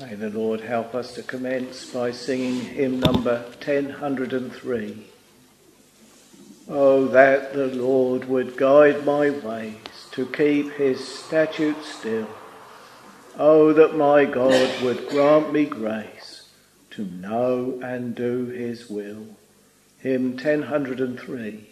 May the Lord help us to commence by singing hymn number 1003. Oh, that the Lord would guide my ways to keep his statutes still. Oh, that my God would grant me grace to know and do his will. Hymn 1003.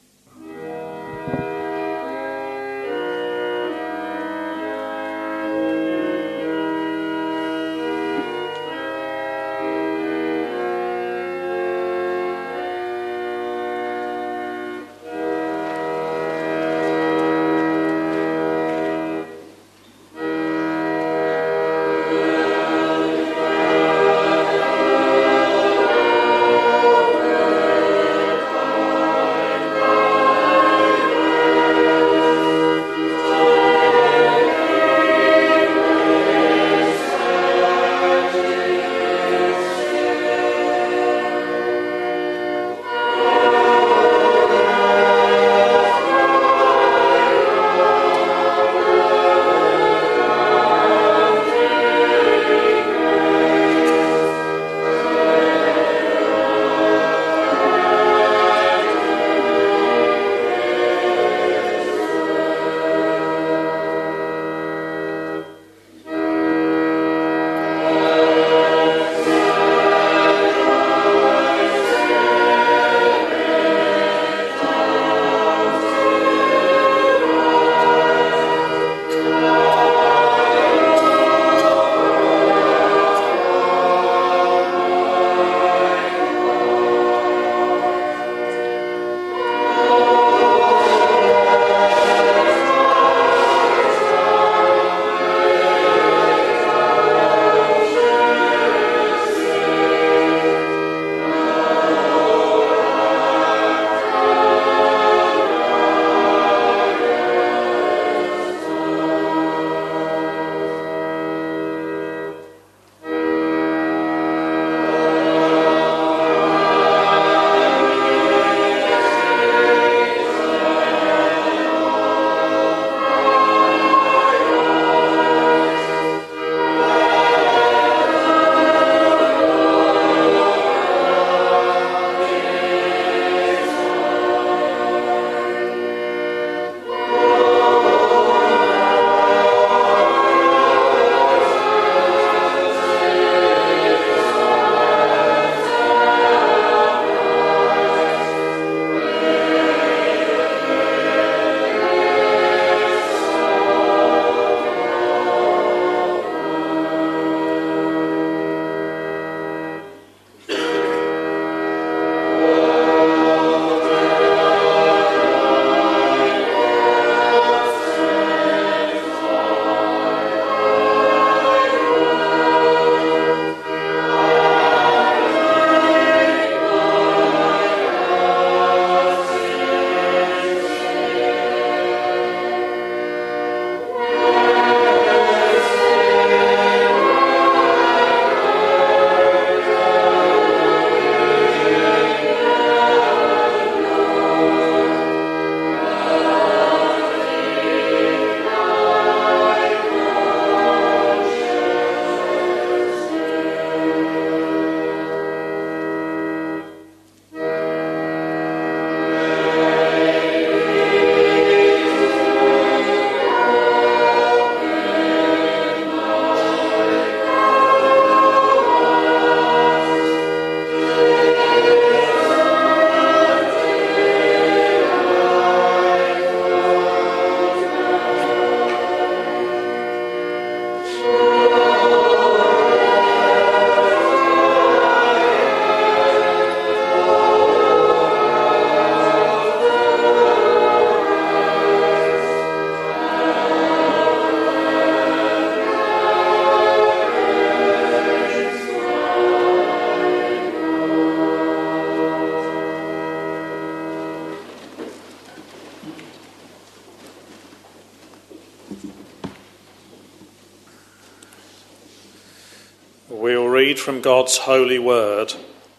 We'll read from God's holy word,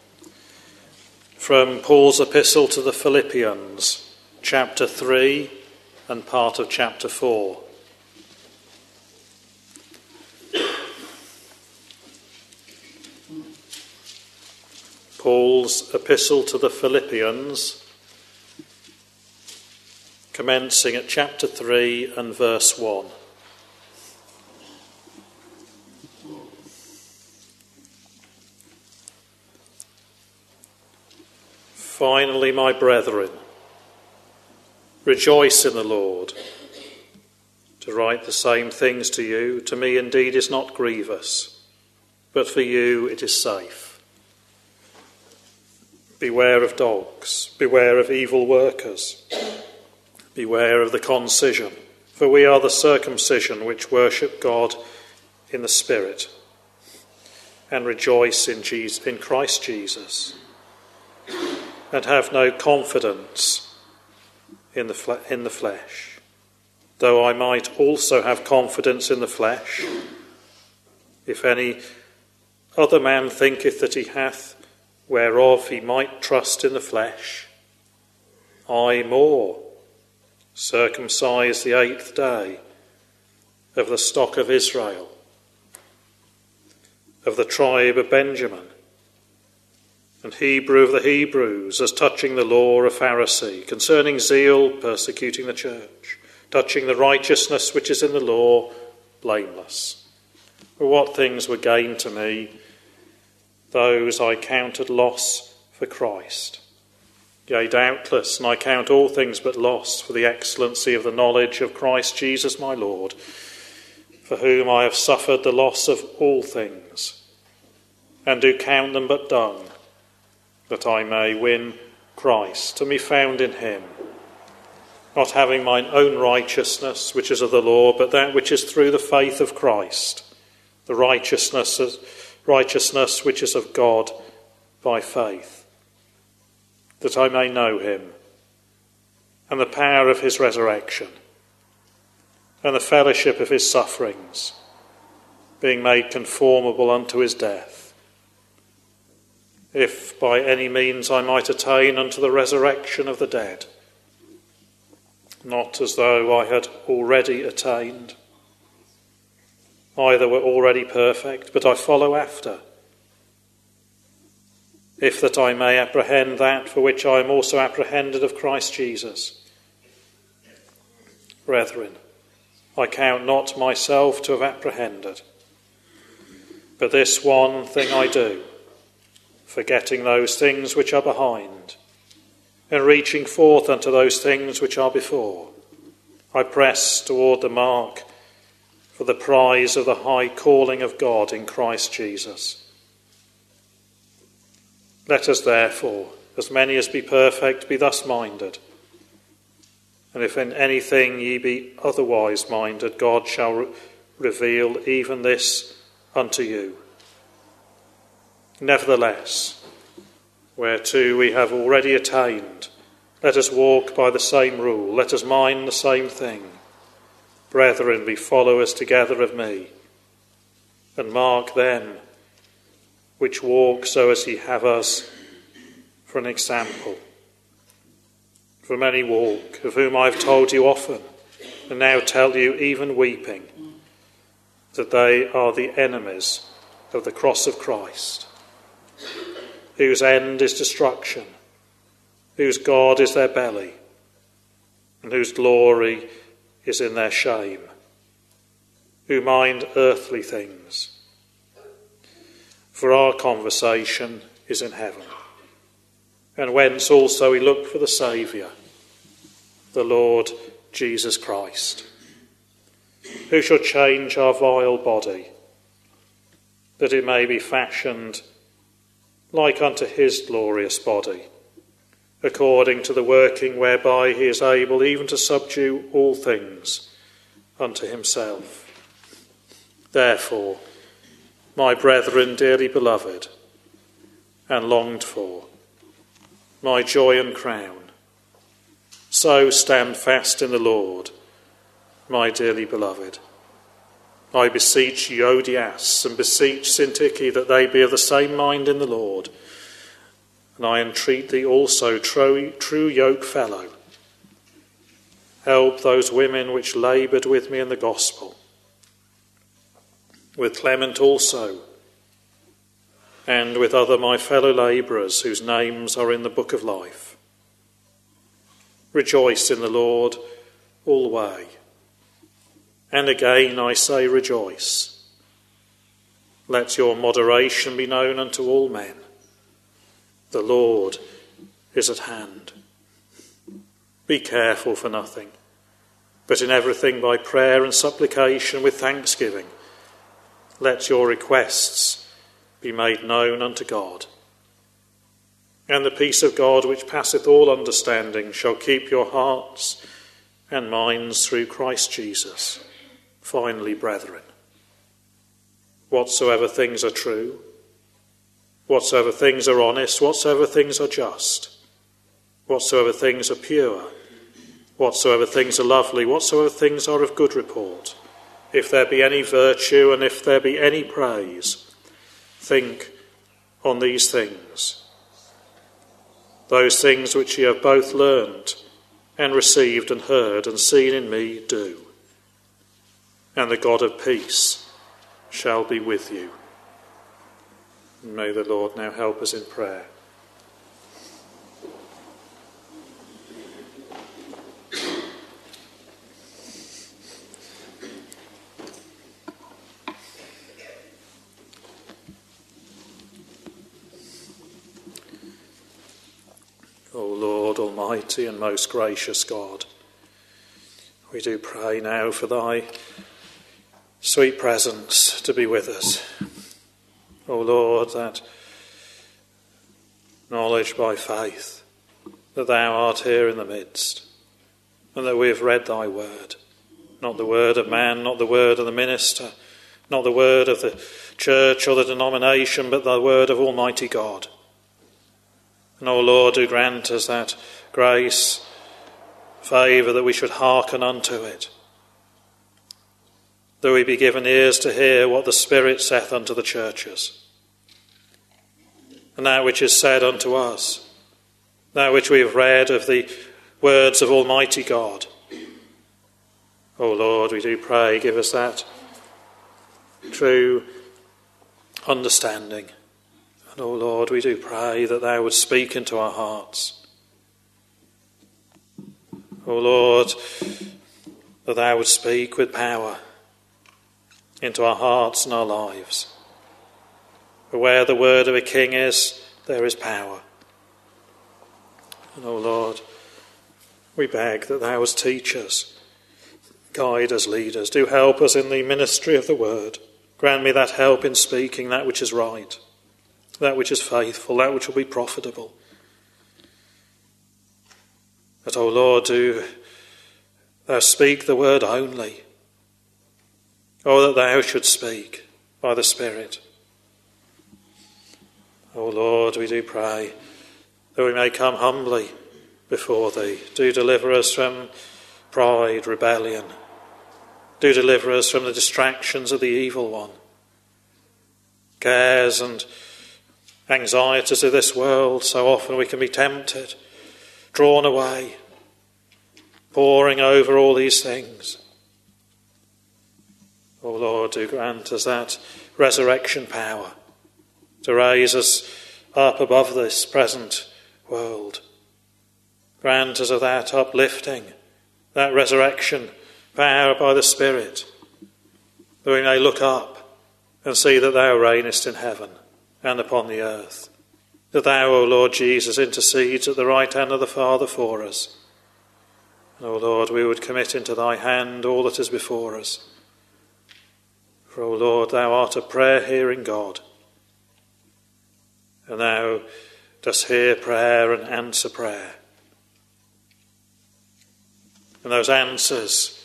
from Paul's epistle to the Philippians, chapter 3 and part of chapter 4. Paul's epistle to the Philippians, commencing at chapter 3 and verse 1. Finally, my brethren, rejoice in the Lord. To write the same things to you, to me indeed is not grievous, but for you it is safe. Beware of dogs, beware of evil workers, beware of the concision, for we are the circumcision which worship God in the Spirit, and rejoice in Christ Jesus, and have no confidence in the flesh, though I might also have confidence in the flesh. If any other man thinketh that he hath whereof he might trust in the flesh, I more, circumcised the 8th day, of the stock of Israel, of the tribe of Benjamin, and Hebrew of the Hebrews, as touching the law a Pharisee, concerning zeal persecuting the church, touching the righteousness which is in the law, blameless. For what things were gain to me, those I counted loss for Christ. Yea, doubtless, and I count all things but loss for the excellency of the knowledge of Christ Jesus my Lord, for whom I have suffered the loss of all things, and do count them but dung, that I may win Christ, and be found in him, not having mine own righteousness, which is of the law, but that which is through the faith of Christ, the righteousness which is of God by faith, that I may know him, and the power of his resurrection, and the fellowship of his sufferings, being made conformable unto his death, if by any means I might attain unto the resurrection of the dead, not as though I had already attained, either were already perfect, but I follow after, if that I may apprehend that for which I am also apprehended of Christ Jesus. Brethren, I count not myself to have apprehended, but this one thing I do, forgetting those things which are behind, and reaching forth unto those things which are before, I press toward the mark for the prize of the high calling of God in Christ Jesus. Let us therefore, as many as be perfect, be thus minded. And if in anything ye be otherwise minded, God shall reveal even this unto you. Nevertheless, whereto we have already attained, let us walk by the same rule, let us mind the same thing. Brethren, be followers together of me, and mark them which walk so as ye have us for an example. For many walk, of whom I have told you often, and now tell you even weeping, that they are the enemies of the cross of Christ, whose end is destruction, whose God is their belly, and whose glory is in their shame, who mind earthly things. For our conversation is in heaven, and whence also we look for the Saviour, the Lord Jesus Christ, who shall change our vile body, that it may be fashioned like unto his glorious body, according to the working whereby he is able even to subdue all things unto himself. Therefore, my brethren dearly beloved and longed for, my joy and crown, so stand fast in the Lord, my dearly beloved. I beseech Euodias and beseech Syntyche that they be of the same mind in the Lord. And I entreat thee also, true yoke fellow, help those women which laboured with me in the gospel, with Clement also, and with other my fellow labourers whose names are in the book of life. Rejoice in the Lord alway. And again I say rejoice. Let your moderation be known unto all men. The Lord is at hand. Be careful for nothing, but in everything by prayer and supplication with thanksgiving, let your requests be made known unto God. And the peace of God, which passeth all understanding, shall keep your hearts and minds through Christ Jesus. Finally, brethren, whatsoever things are true, whatsoever things are honest, whatsoever things are just, whatsoever things are pure, whatsoever things are lovely, whatsoever things are of good report, if there be any virtue and if there be any praise, think on these things. Those things which ye have both learned and received and heard and seen in me, do. And the God of peace shall be with you. And may the Lord now help us in prayer. O Lord, almighty and most gracious God, we do pray now for thy sweet presence to be with us. O Lord, that knowledge by faith that thou art here in the midst, and that we have read thy word, not the word of man, not the word of the minister, not the word of the church or the denomination, but the word of Almighty God. And, O Lord, do grant us that grace, favour, that we should hearken unto it, that we be given ears to hear what the Spirit saith unto the churches, and that which is said unto us, that which we have read of the words of Almighty God. O Lord, we do pray, give us that true understanding. And, O Lord, we do pray that thou would speak into our hearts. O Lord, that thou would speak with power into our hearts and our lives. For where the word of a king is, there is power. And, O Lord, we beg that thou wouldst teach us, guide us, lead us, do help us in the ministry of the word. Grant me that help in speaking that which is right, that which is faithful, that which will be profitable. That, O Lord, do thou speak the word only. Oh, that thou shouldst speak by the Spirit. O Lord, we do pray that we may come humbly before thee. Do deliver us from pride, rebellion. Do deliver us from the distractions of the evil one. Cares and anxieties of this world, so often we can be tempted, drawn away, poring over all these things. O Lord, do grant us that resurrection power to raise us up above this present world. Grant us of that uplifting, that resurrection power by the Spirit, that we may look up and see that thou reignest in heaven and upon the earth, that thou, O Lord Jesus, intercedes at the right hand of the Father for us. And, O Lord, we would commit into thy hand all that is before us. For, O Lord, thou art a prayer-hearing God, and thou dost hear prayer and answer prayer. And those answers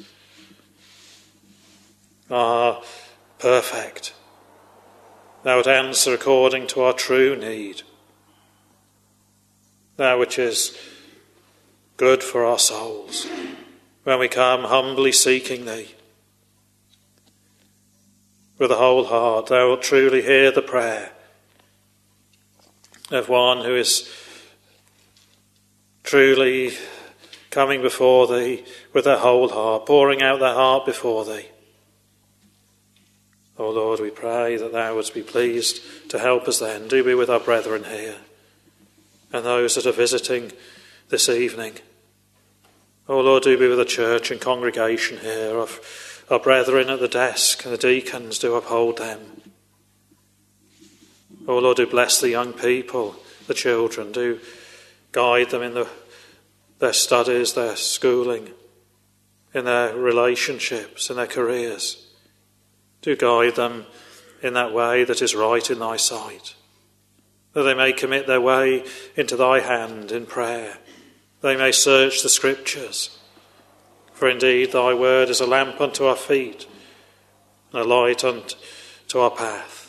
are perfect. Thou would answer according to our true need, that which is good for our souls, when we come humbly seeking thee. With a whole heart, thou wilt truly hear the prayer of one who is truly coming before thee with their whole heart, pouring out their heart before thee. O Lord, we pray that thou wouldst be pleased to help us then. Do be with our brethren here and those that are visiting this evening. O Lord, do be with the church and congregation here, of our brethren at the desk and the deacons, do uphold them. O Lord, do bless the young people, the children, do guide them in their studies, their schooling, in their relationships, in their careers. Do guide them in that way that is right in thy sight, that they may commit their way into thy hand in prayer. They may search the Scriptures, for indeed thy word is a lamp unto our feet and a light unto our path.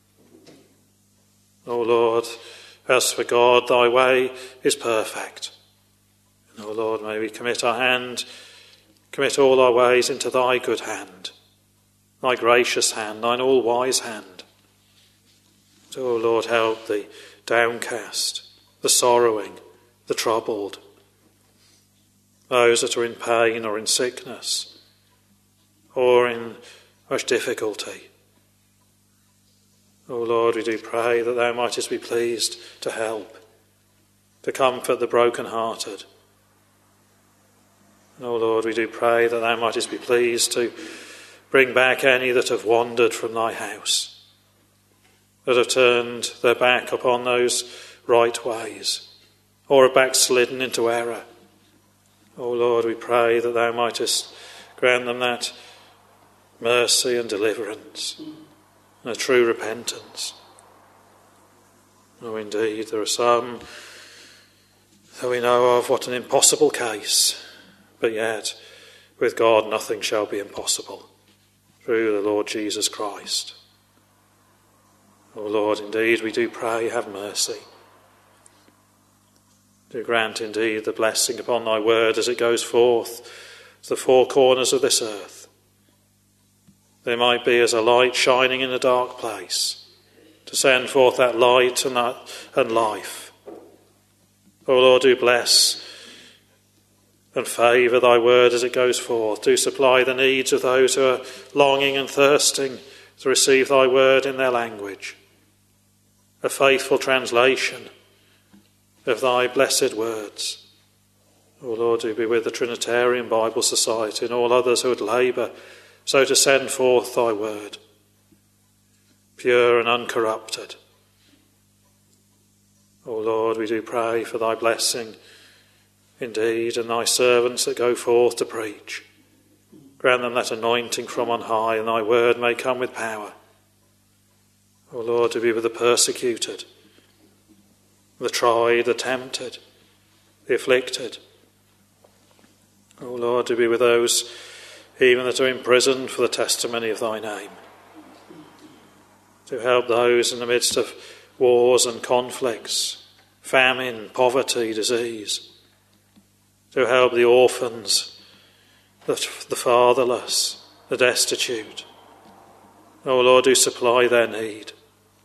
O Lord, as for God, thy way is perfect. And O Lord, may we commit all our ways into thy good hand, thy gracious hand, thine all-wise hand. So, O Lord, help the downcast, the sorrowing, the troubled, those that are in pain or in sickness or in much difficulty. O Lord, we do pray that thou mightest be pleased to help, to comfort the broken-hearted. O Lord, we do pray that thou mightest be pleased to bring back any that have wandered from thy house, that have turned their back upon those right ways, or have backslidden into error. O Lord, we pray that thou mightest grant them that mercy and deliverance and a true repentance. Oh, indeed, there are some that we know of, what an impossible case, but yet with God nothing shall be impossible through the Lord Jesus Christ. O Lord, indeed, we do pray, have mercy. Do grant indeed the blessing upon thy word as it goes forth to the four corners of this earth. There might be as a light shining in a dark place, to send forth that light and life. O Lord, do bless and favour thy word as it goes forth. Do supply the needs of those who are longing and thirsting to receive thy word in their language. A faithful translation of thy blessed words. O Lord, do be with the Trinitarian Bible Society and all others who would labour so to send forth thy word, pure and uncorrupted. O Lord, we do pray for thy blessing indeed, and thy servants that go forth to preach. Grant them that anointing from on high, and thy word may come with power. O Lord, to be with the persecuted, the tried, the tempted, the afflicted. O Lord, to be with those even that are imprisoned for the testimony of thy name. To help those in the midst of wars and conflicts, famine, poverty, disease. To help the orphans, the fatherless, the destitute. O Lord, do supply their need.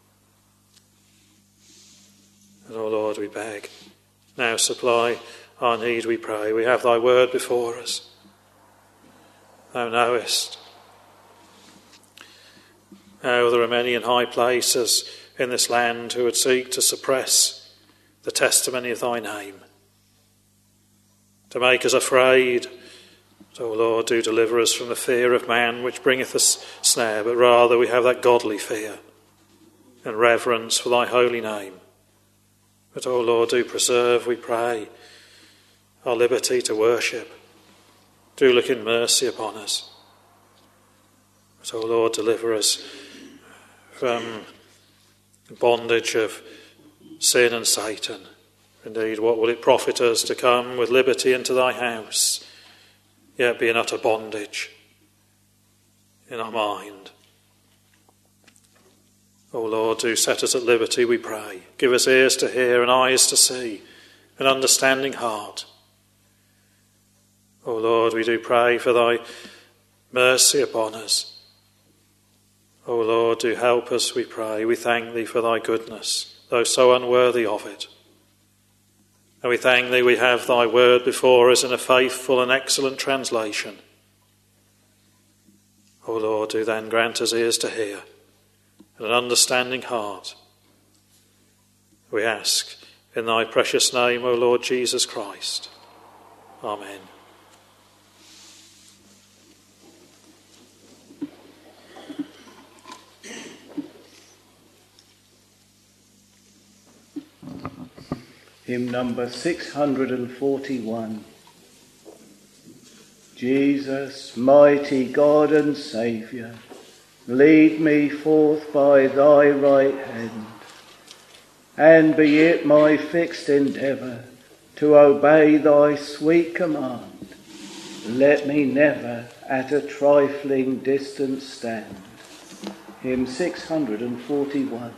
And O Lord, we beg, now supply our need, we pray. We have thy word before us. Thou knowest how there are many in high places in this land who would seek to suppress the testimony of thy name, to make us afraid. So, Lord, do deliver us from the fear of man which bringeth us snare, but rather we have that godly fear and reverence for thy holy name. But, O Lord, do preserve, we pray, our liberty to worship. Do look in mercy upon us. But, O Lord, deliver us from bondage of sin and Satan. Indeed, what will it profit us to come with liberty into thy house, yet be in utter bondage in our mind? O Lord, do set us at liberty, we pray. Give us ears to hear and eyes to see, an understanding heart. O Lord, we do pray for thy mercy upon us. O Lord, do help us, we pray. We thank thee for thy goodness, though so unworthy of it. And we thank thee we have thy word before us in a faithful and excellent translation. O Lord, do then grant us ears to hear and an understanding heart. We ask in thy precious name, O Lord Jesus Christ. Amen. Hymn number 641. Jesus, mighty God and Saviour, lead me forth by thy right hand, and be it my fixed endeavour to obey thy sweet command. Let me never at a trifling distance stand. Hymn 641.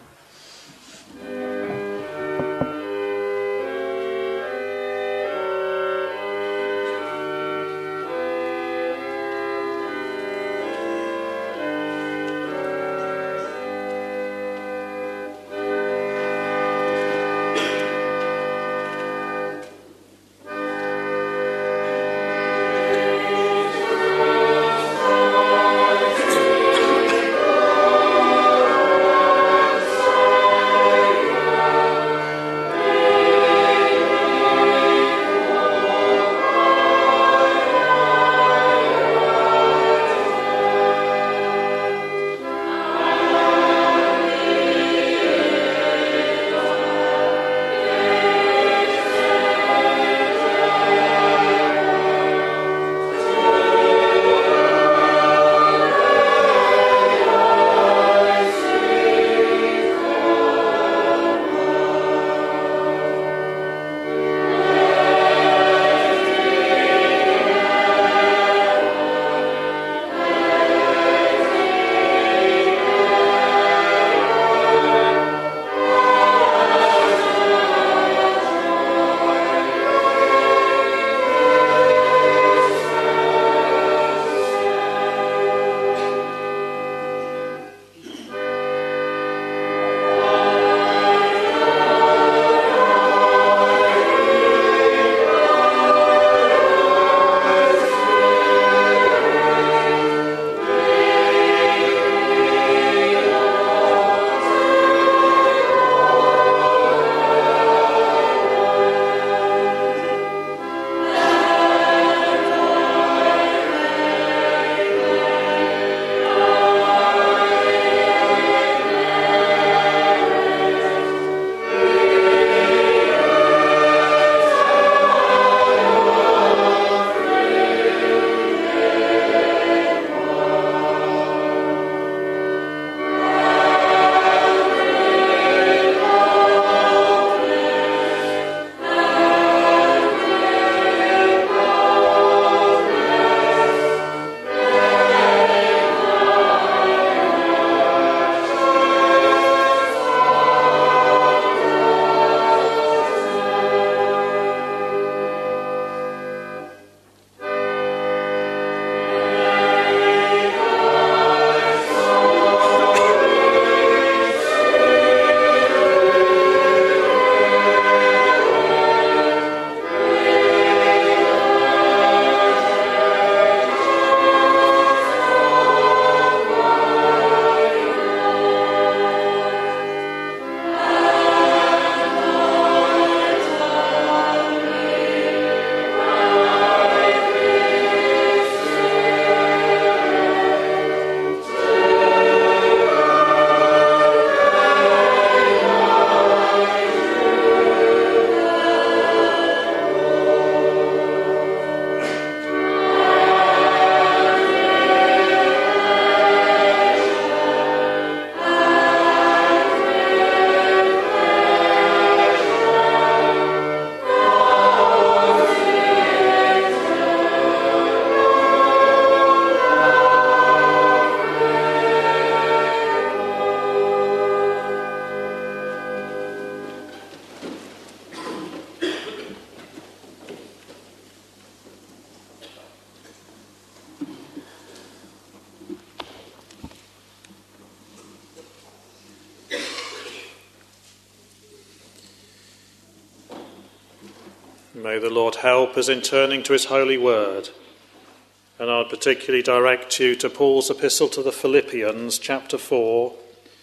May the Lord help us in turning to his holy word And I'd particularly direct you to Paul's epistle to the Philippians, chapter 4,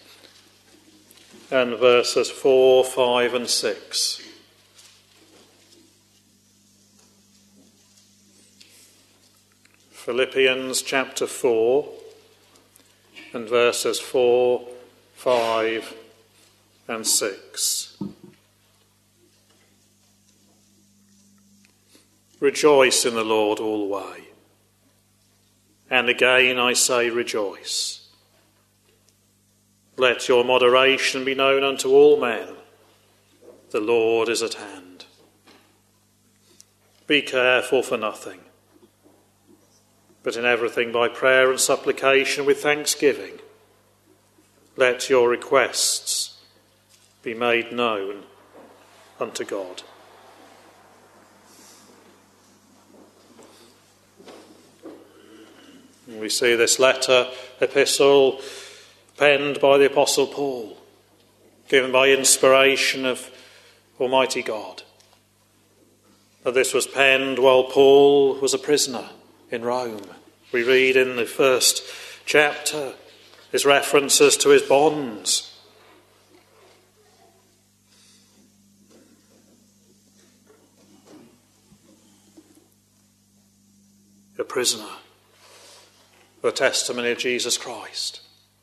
and verses 4, 5 and 6. Philippians chapter 4 and verses 4, 5 and 6. Rejoice in the Lord always. And again I say rejoice. Let your moderation be known unto all men. The Lord is at hand. Be careful for nothing, but in everything by prayer and supplication with thanksgiving, let your requests be made known unto God. We see this epistle, penned by the Apostle Paul, given by inspiration of Almighty God. That this was penned while Paul was a prisoner in Rome. We read in the first chapter his references to his bonds. A prisoner. The testimony of Jesus Christ.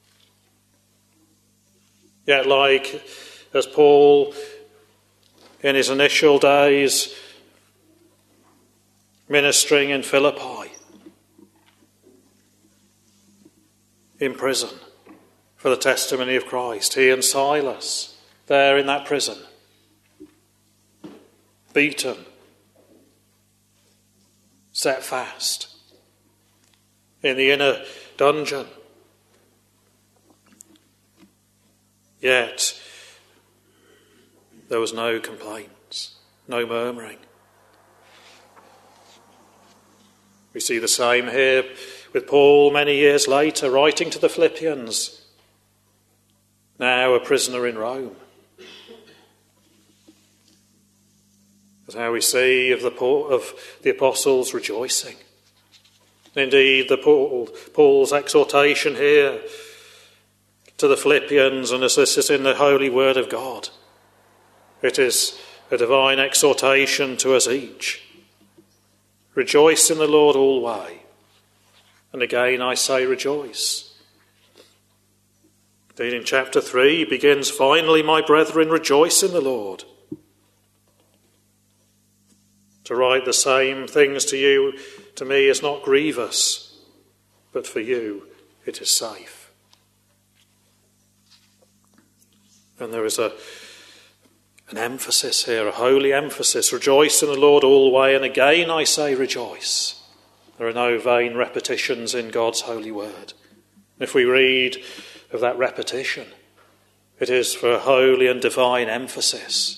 Yet, like as Paul in his initial days ministering in Philippi, in prison for the testimony of Christ, he and Silas there in that prison, beaten, set fast in the inner dungeon. Yet there was no complaints, no murmuring. We see the same here with Paul many years later, writing to the Philippians, now a prisoner in Rome. That's how we see of the apostles rejoicing. Indeed, Paul's exhortation here to the Philippians, and as this is in the holy word of God, it is a divine exhortation to us each. Rejoice in the Lord always. And again I say rejoice. Indeed, in chapter 3 he begins, finally, my brethren, rejoice in the Lord. To write the same things to me is not grievous, but for you it is safe. And there is an emphasis here, a holy emphasis. Rejoice in the Lord always, and again I say rejoice. There are no vain repetitions in God's holy word. If we read of that repetition, it is for a holy and divine emphasis.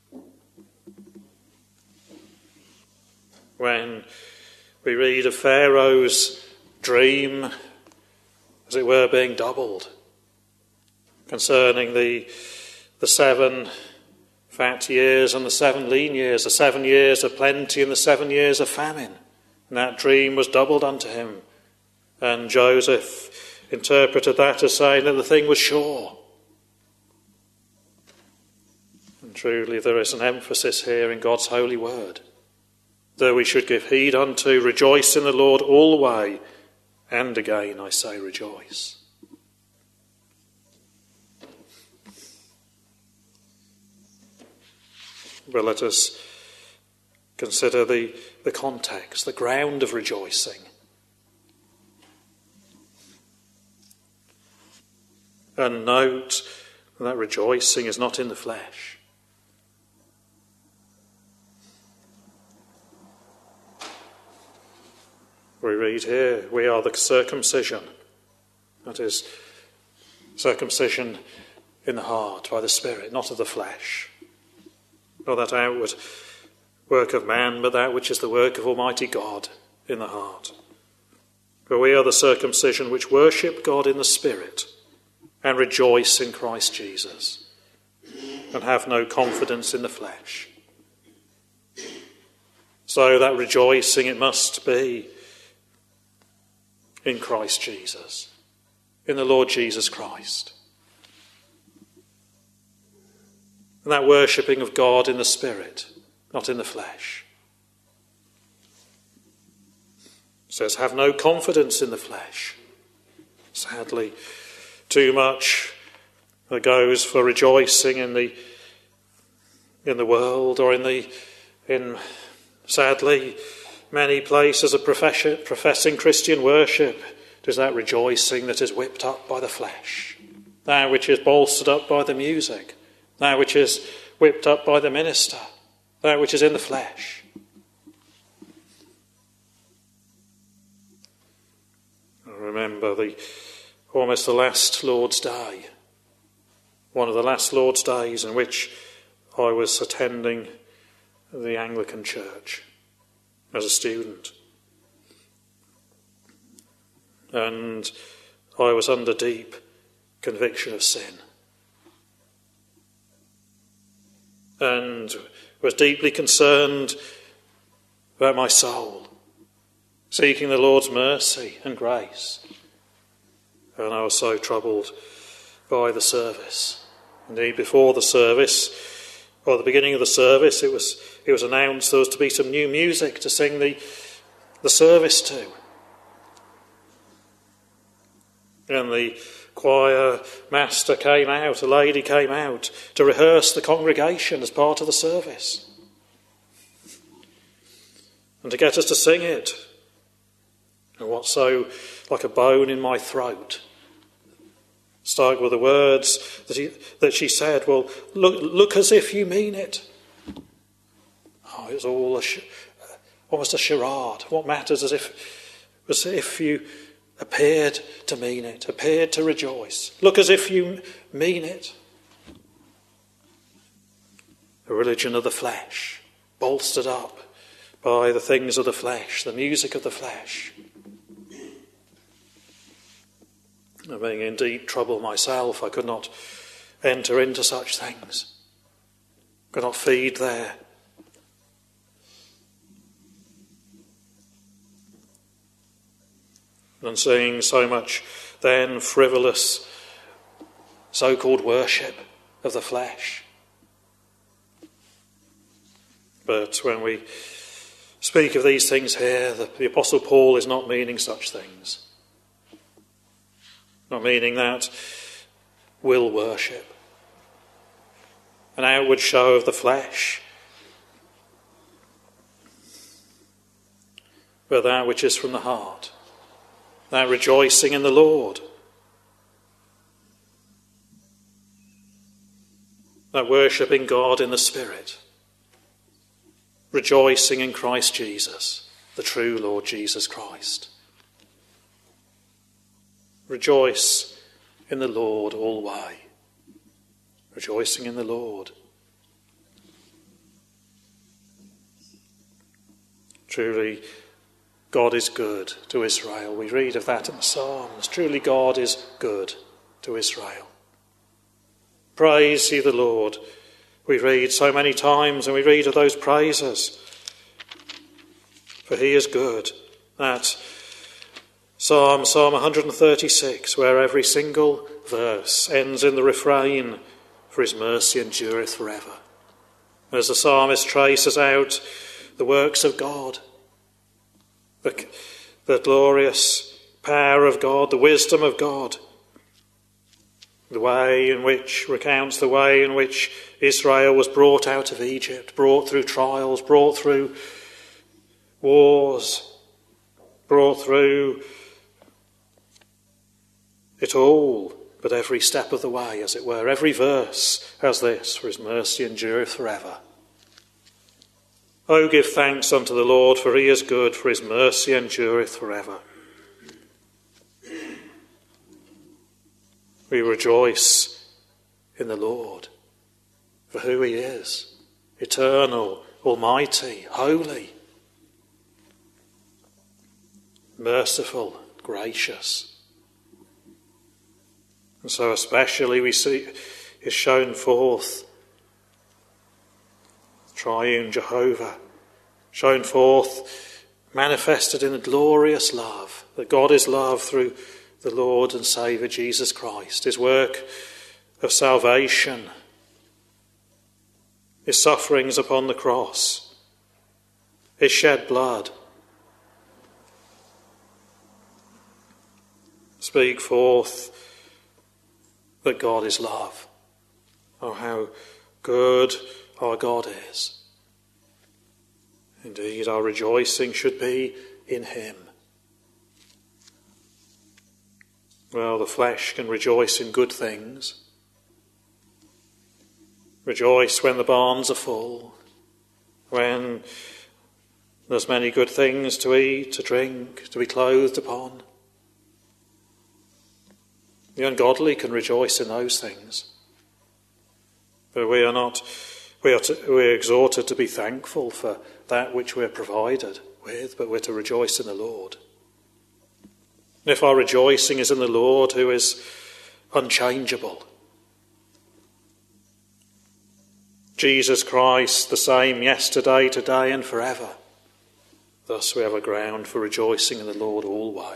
When we read of Pharaoh's dream, as it were, being doubled, concerning the 7 fat years and the 7 lean years, the 7 years of plenty and the 7 years of famine. And that dream was doubled unto him. And Joseph interpreted that as saying that the thing was sure. And truly there is an emphasis here in God's holy word, that we should give heed unto, rejoice in the Lord always, and again I say rejoice. But let us consider the context, the ground of rejoicing. And note that rejoicing is not in the flesh. We read here, we are the circumcision. That is, circumcision in the heart by the Spirit, not of the flesh. Not that outward work of man, but that which is the work of Almighty God in the heart. For we are the circumcision which worship God in the Spirit and rejoice in Christ Jesus and have no confidence in the flesh. So that rejoicing, it must be in Christ Jesus, in the Lord Jesus Christ. And that worshipping of God in the Spirit, not in the flesh. It says, have no confidence in the flesh. Sadly, too much that goes for rejoicing in the world, or in sadly many places of professing Christian worship. It is that rejoicing that is whipped up by the flesh, that which is bolstered up by the music, that which is whipped up by the minister, that which is in the flesh. I remember almost the last Lord's Day, one of the last Lord's Days in which I was attending the Anglican Church as a student. And I was under deep conviction of sin. And was deeply concerned about my soul, seeking the Lord's mercy and grace. And I was so troubled by the service. Indeed, before the service, or the beginning of the service, it was announced there was to be some new music to sing the service to. And the choir master came out, a lady came out to rehearse the congregation as part of the service. And to get us to sing it. And what's so like a bone in my throat started with the words that she said, well, look as if you mean it. Oh, it was all almost a charade. What matters as if you appeared to mean it, appeared to rejoice. Look as if you mean it. A religion of the flesh, bolstered up by the things of the flesh, the music of the flesh. And being in deep trouble myself, I could not enter into such things, could not feed there. And seeing so much then frivolous so-called worship of the flesh. But when we speak of these things here, the Apostle Paul is not meaning such things. Not meaning that will worship, an outward show of the flesh, but that which is from the heart, that rejoicing in the Lord, that worshipping God in the Spirit, rejoicing in Christ Jesus, the true Lord Jesus Christ. Rejoice in the Lord always. Rejoicing in the Lord. Truly, God is good to Israel. We read of that in the Psalms. Truly, God is good to Israel. Praise ye the Lord. We read so many times, and we read of those praises. For he is good. That Psalm 136, where every single verse ends in the refrain, for his mercy endureth forever. As the psalmist traces out the works of God, the glorious power of God, the wisdom of God, recounts the way in which Israel was brought out of Egypt, brought through trials, brought through wars, brought through it all, but every step of the way, as it were. Every verse has this, for his mercy endureth forever. Oh, give thanks unto the Lord, for he is good, for his mercy endureth forever. We rejoice in the Lord for who he is, eternal, almighty, holy, merciful, gracious. And so especially we see is shown forth triune Jehovah, shown forth manifested in a glorious love, that God is love through the Lord and Saviour Jesus Christ, his work of salvation, his sufferings upon the cross, his shed blood. Speak forth that God is love. Oh, how good our God is. Indeed, our rejoicing should be in him. Well, the flesh can rejoice in good things. Rejoice when the barns are full, when there's many good things to eat, to drink, to be clothed upon. The ungodly can rejoice in those things. But we are exhorted to be thankful for that which we're provided with, but we're to rejoice in the Lord. And if our rejoicing is in the Lord, who is unchangeable, Jesus Christ, the same yesterday, today and forever, thus we have a ground for rejoicing in the Lord always.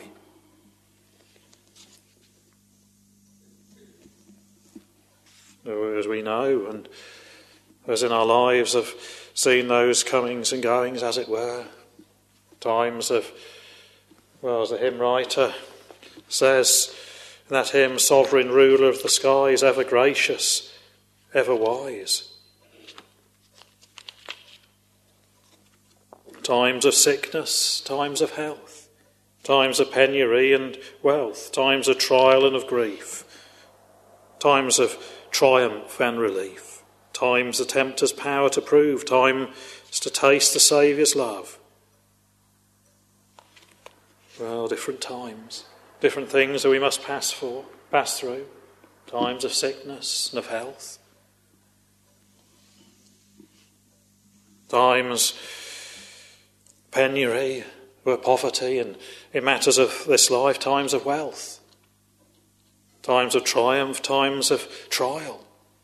As we know, and as in our lives have seen those comings and goings, as it were, times of, well, as the hymn writer says in that hymn, sovereign ruler of the skies, ever gracious, ever wise. Times of sickness, times of health, times of penury and wealth, times of trial and of grief, times of triumph and relief, times the tempter's power to prove, times to taste the Saviour's love. Well, different times, different things that we must pass through, times of sickness and of health, times penury or poverty, and in matters of this life, times of wealth, times of triumph, times of trial.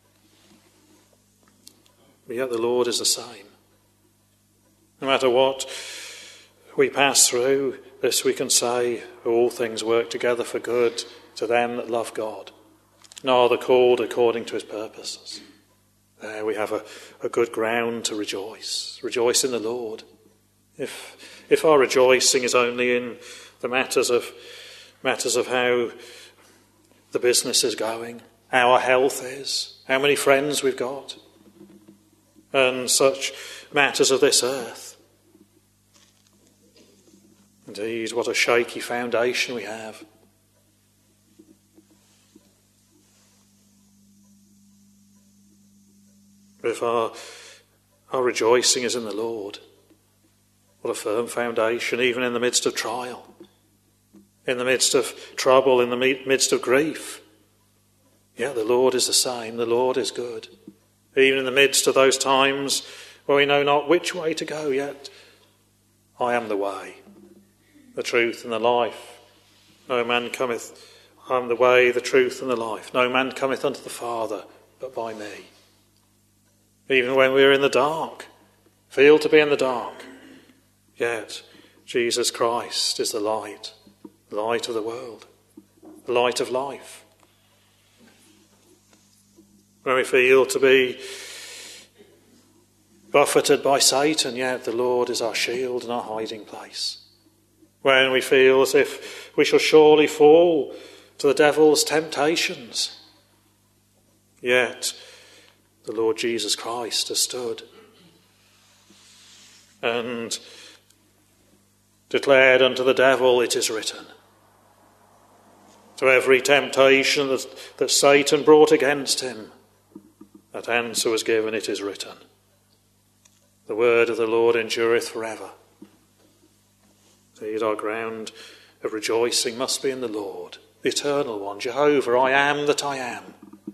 But yet the Lord is the same. No matter what we pass through, this we can say, all things work together for good to them that love God, and are the called according to his purposes. There we have a good ground to rejoice. Rejoice in the Lord. If our rejoicing is only in the matters of how the business is going, how our health is, how many friends we've got, and such matters of this earth, indeed, what a shaky foundation we have. But if our rejoicing is in the Lord, what a firm foundation, even in the midst of trial, in the midst of trouble, in the midst of grief. Yet the Lord is the same, the Lord is good. Even in the midst of those times where we know not which way to go, yet I am the way, the truth and the life. No man cometh, I am the way, the truth and the life. No man cometh unto the Father but by me. Even when we are in the dark, feel to be in the dark, yet Jesus Christ is the light of the world, the light of life. When we feel to be buffeted by Satan, yet the Lord is our shield and our hiding place. When we feel as if we shall surely fall to the devil's temptations, yet the Lord Jesus Christ has stood and declared unto the devil, it is written. To every temptation that Satan brought against him, that answer was given, it is written. The word of the Lord endureth forever. Indeed, our ground of rejoicing must be in the Lord, the Eternal One, Jehovah, I am that I am.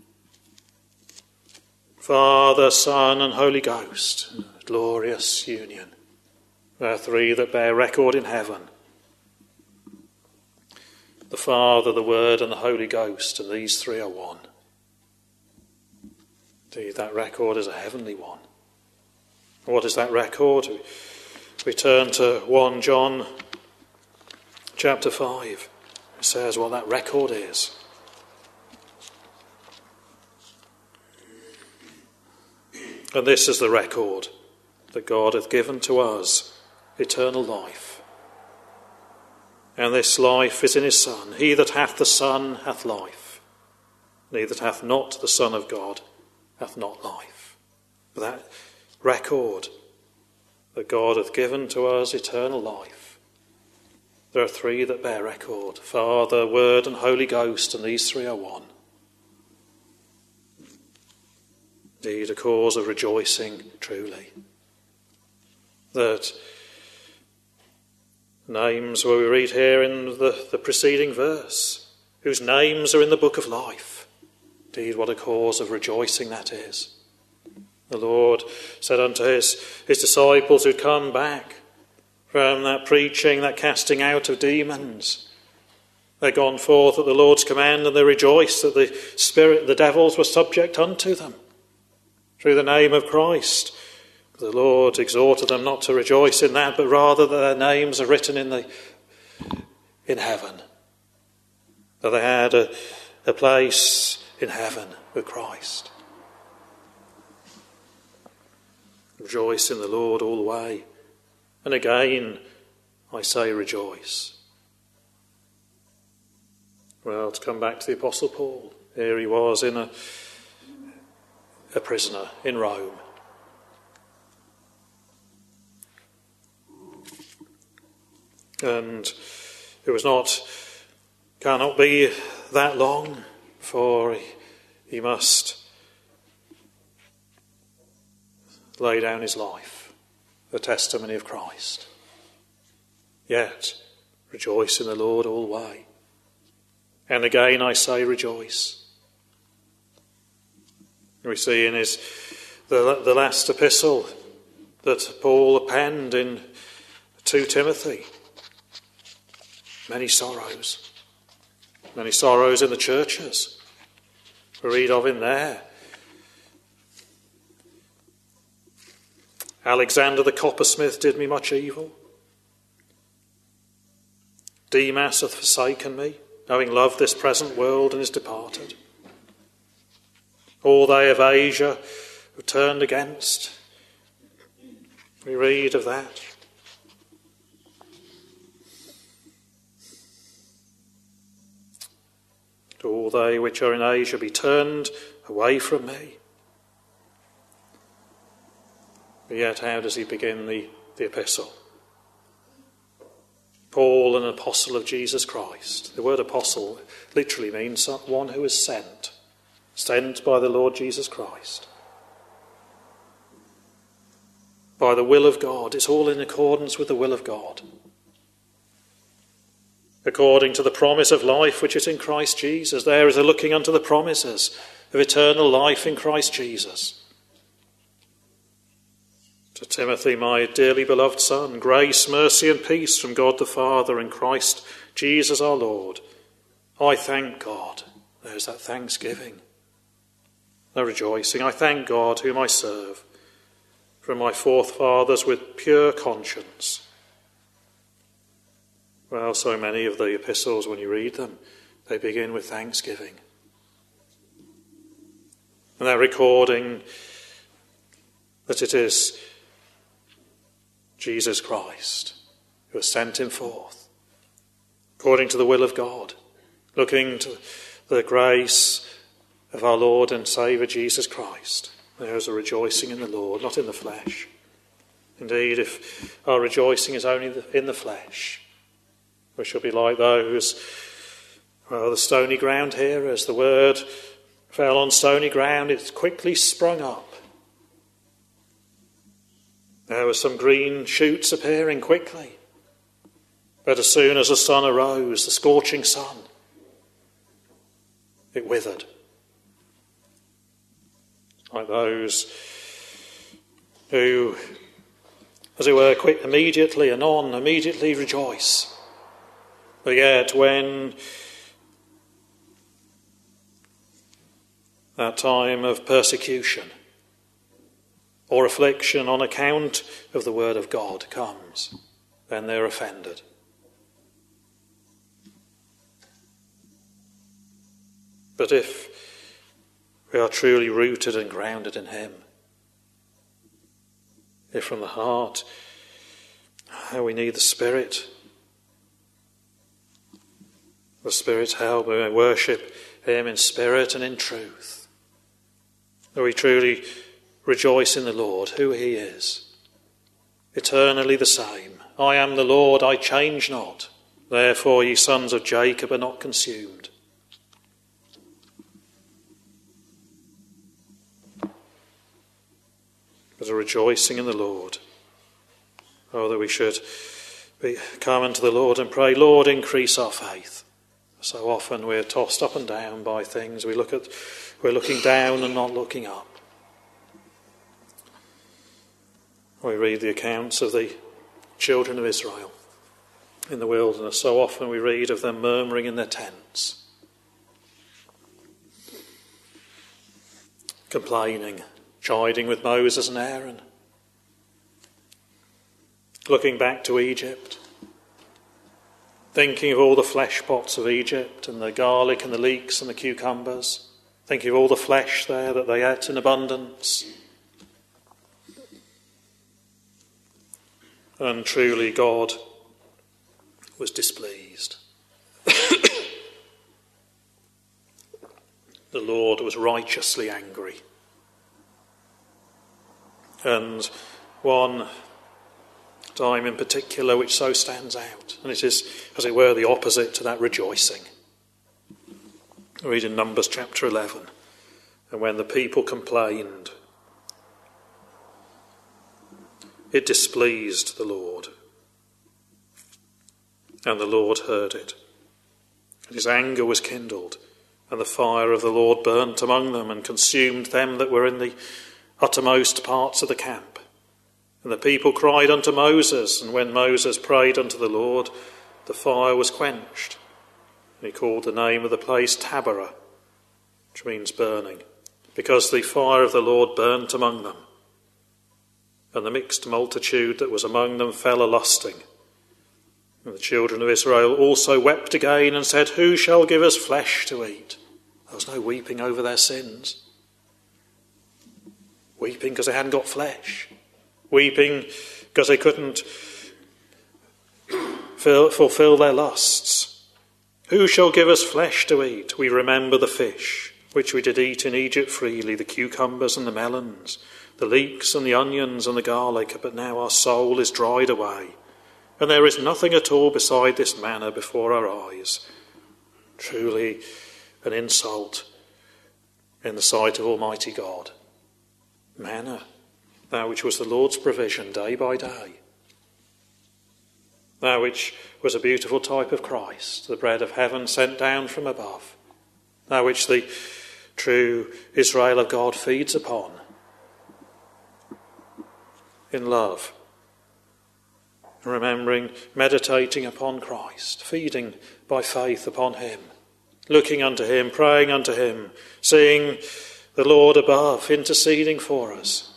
Father, Son, and Holy Ghost, glorious union. There are three that bear record in heaven. The Father, the Word, and the Holy Ghost, and these three are one. Indeed, that record is a heavenly one. What is that record? we turn to 1 John chapter 5. It says what that record is. And this is the record that God hath given to us, eternal life. And this life is in his Son. He that hath the Son hath life. And he that hath not the Son of God hath not life. That record that God hath given to us, eternal life. There are three that bear record: Father, Word, and Holy Ghost, and these three are one. Indeed, a cause of rejoicing, truly. That names, where we read here in the preceding verse, whose names are in the book of life. Indeed, what a cause of rejoicing that is. The Lord said unto his disciples who'd come back from that preaching, that casting out of demons, they'd gone forth at the Lord's command, and they rejoiced that the devils were subject unto them through the name of Christ. The Lord exhorted them not to rejoice in that, but rather that their names are written in heaven. That they had a place in heaven with Christ. Rejoice in the Lord all the way. And again, I say rejoice. Well, to come back to the Apostle Paul, here he was in a prisoner in Rome. And it cannot be that long, for he must lay down his life, the testimony of Christ. Yet, rejoice in the Lord all the way. And again I say rejoice. We see in the last epistle that Paul penned in 2 Timothy, many sorrows in the churches. We read of in there. Alexander the coppersmith did me much evil. Demas hath forsaken me, having loved this present world, and is departed. All they of Asia who turned against. We read of that. All they which are in Asia be turned away from me. But yet, how does he begin the epistle? Paul, an apostle of Jesus Christ. The word apostle literally means one who is sent by the Lord Jesus Christ. By the will of God. It's all in accordance with the will of God. According to the promise of life which is in Christ Jesus. There is a looking unto the promises of eternal life in Christ Jesus. To Timothy, my dearly beloved son, grace, mercy and peace from God the Father and Christ Jesus our Lord. I thank God. There's that thanksgiving. The rejoicing. I thank God whom I serve from my forefathers with pure conscience. Well, so many of the epistles, when you read them, they begin with thanksgiving. And they're recording that it is Jesus Christ who has sent him forth, according to the will of God, looking to the grace of our Lord and Saviour Jesus Christ. There is a rejoicing in the Lord, not in the flesh. Indeed, if our rejoicing is only in the flesh, we shall be like those, the stony ground here. As the word fell on stony ground, it quickly sprung up. There were some green shoots appearing quickly. But as soon as the sun arose, the scorching sun, it withered. Like those who, as it were, immediately rejoice. But yet when that time of persecution or affliction on account of the word of God comes, then they're offended. But if we are truly rooted and grounded in him, if from the heart we need the Spirit help, we may worship him in spirit and in truth, that we truly rejoice in the Lord, who he is, eternally the same. I am the Lord, I change not. Therefore ye sons of Jacob are not consumed. But a rejoicing in the Lord. Oh, that we should come unto the Lord and pray, Lord, increase our faith. So often we're tossed up and down by things. We're looking down and not looking up. We read the accounts of the children of Israel in the wilderness. So often we read of them murmuring in their tents, complaining, chiding with Moses and Aaron, looking back to Egypt, thinking of all the flesh pots of Egypt and the garlic and the leeks and the cucumbers, thinking of all the flesh there that they ate in abundance. And truly God was displeased. The Lord was righteously angry. And one time in particular which so stands out, and it is, as it were, the opposite to that rejoicing. We read in Numbers chapter 11, and when the people complained, it displeased the Lord, and the Lord heard it. And his anger was kindled, and the fire of the Lord burnt among them and consumed them that were in the uttermost parts of the camp. And the people cried unto Moses, and when Moses prayed unto the Lord, the fire was quenched. And he called the name of the place Taberah, which means burning, because the fire of the Lord burnt among them. And the mixed multitude that was among them fell a-lusting. And the children of Israel also wept again and said, Who shall give us flesh to eat? There was no weeping over their sins. Weeping because they hadn't got flesh. Weeping because they couldn't fulfill their lusts. Who shall give us flesh to eat? We remember the fish, which we did eat in Egypt freely, the cucumbers and the melons, the leeks and the onions and the garlic, but now our soul is dried away, and there is nothing at all beside this manna before our eyes. Truly an insult in the sight of Almighty God. Manna, that which was the Lord's provision day by day. That which was a beautiful type of Christ, the bread of heaven sent down from above. That which the true Israel of God feeds upon in love. Remembering, meditating upon Christ, feeding by faith upon him, looking unto him, praying unto him, seeing the Lord above, interceding for us.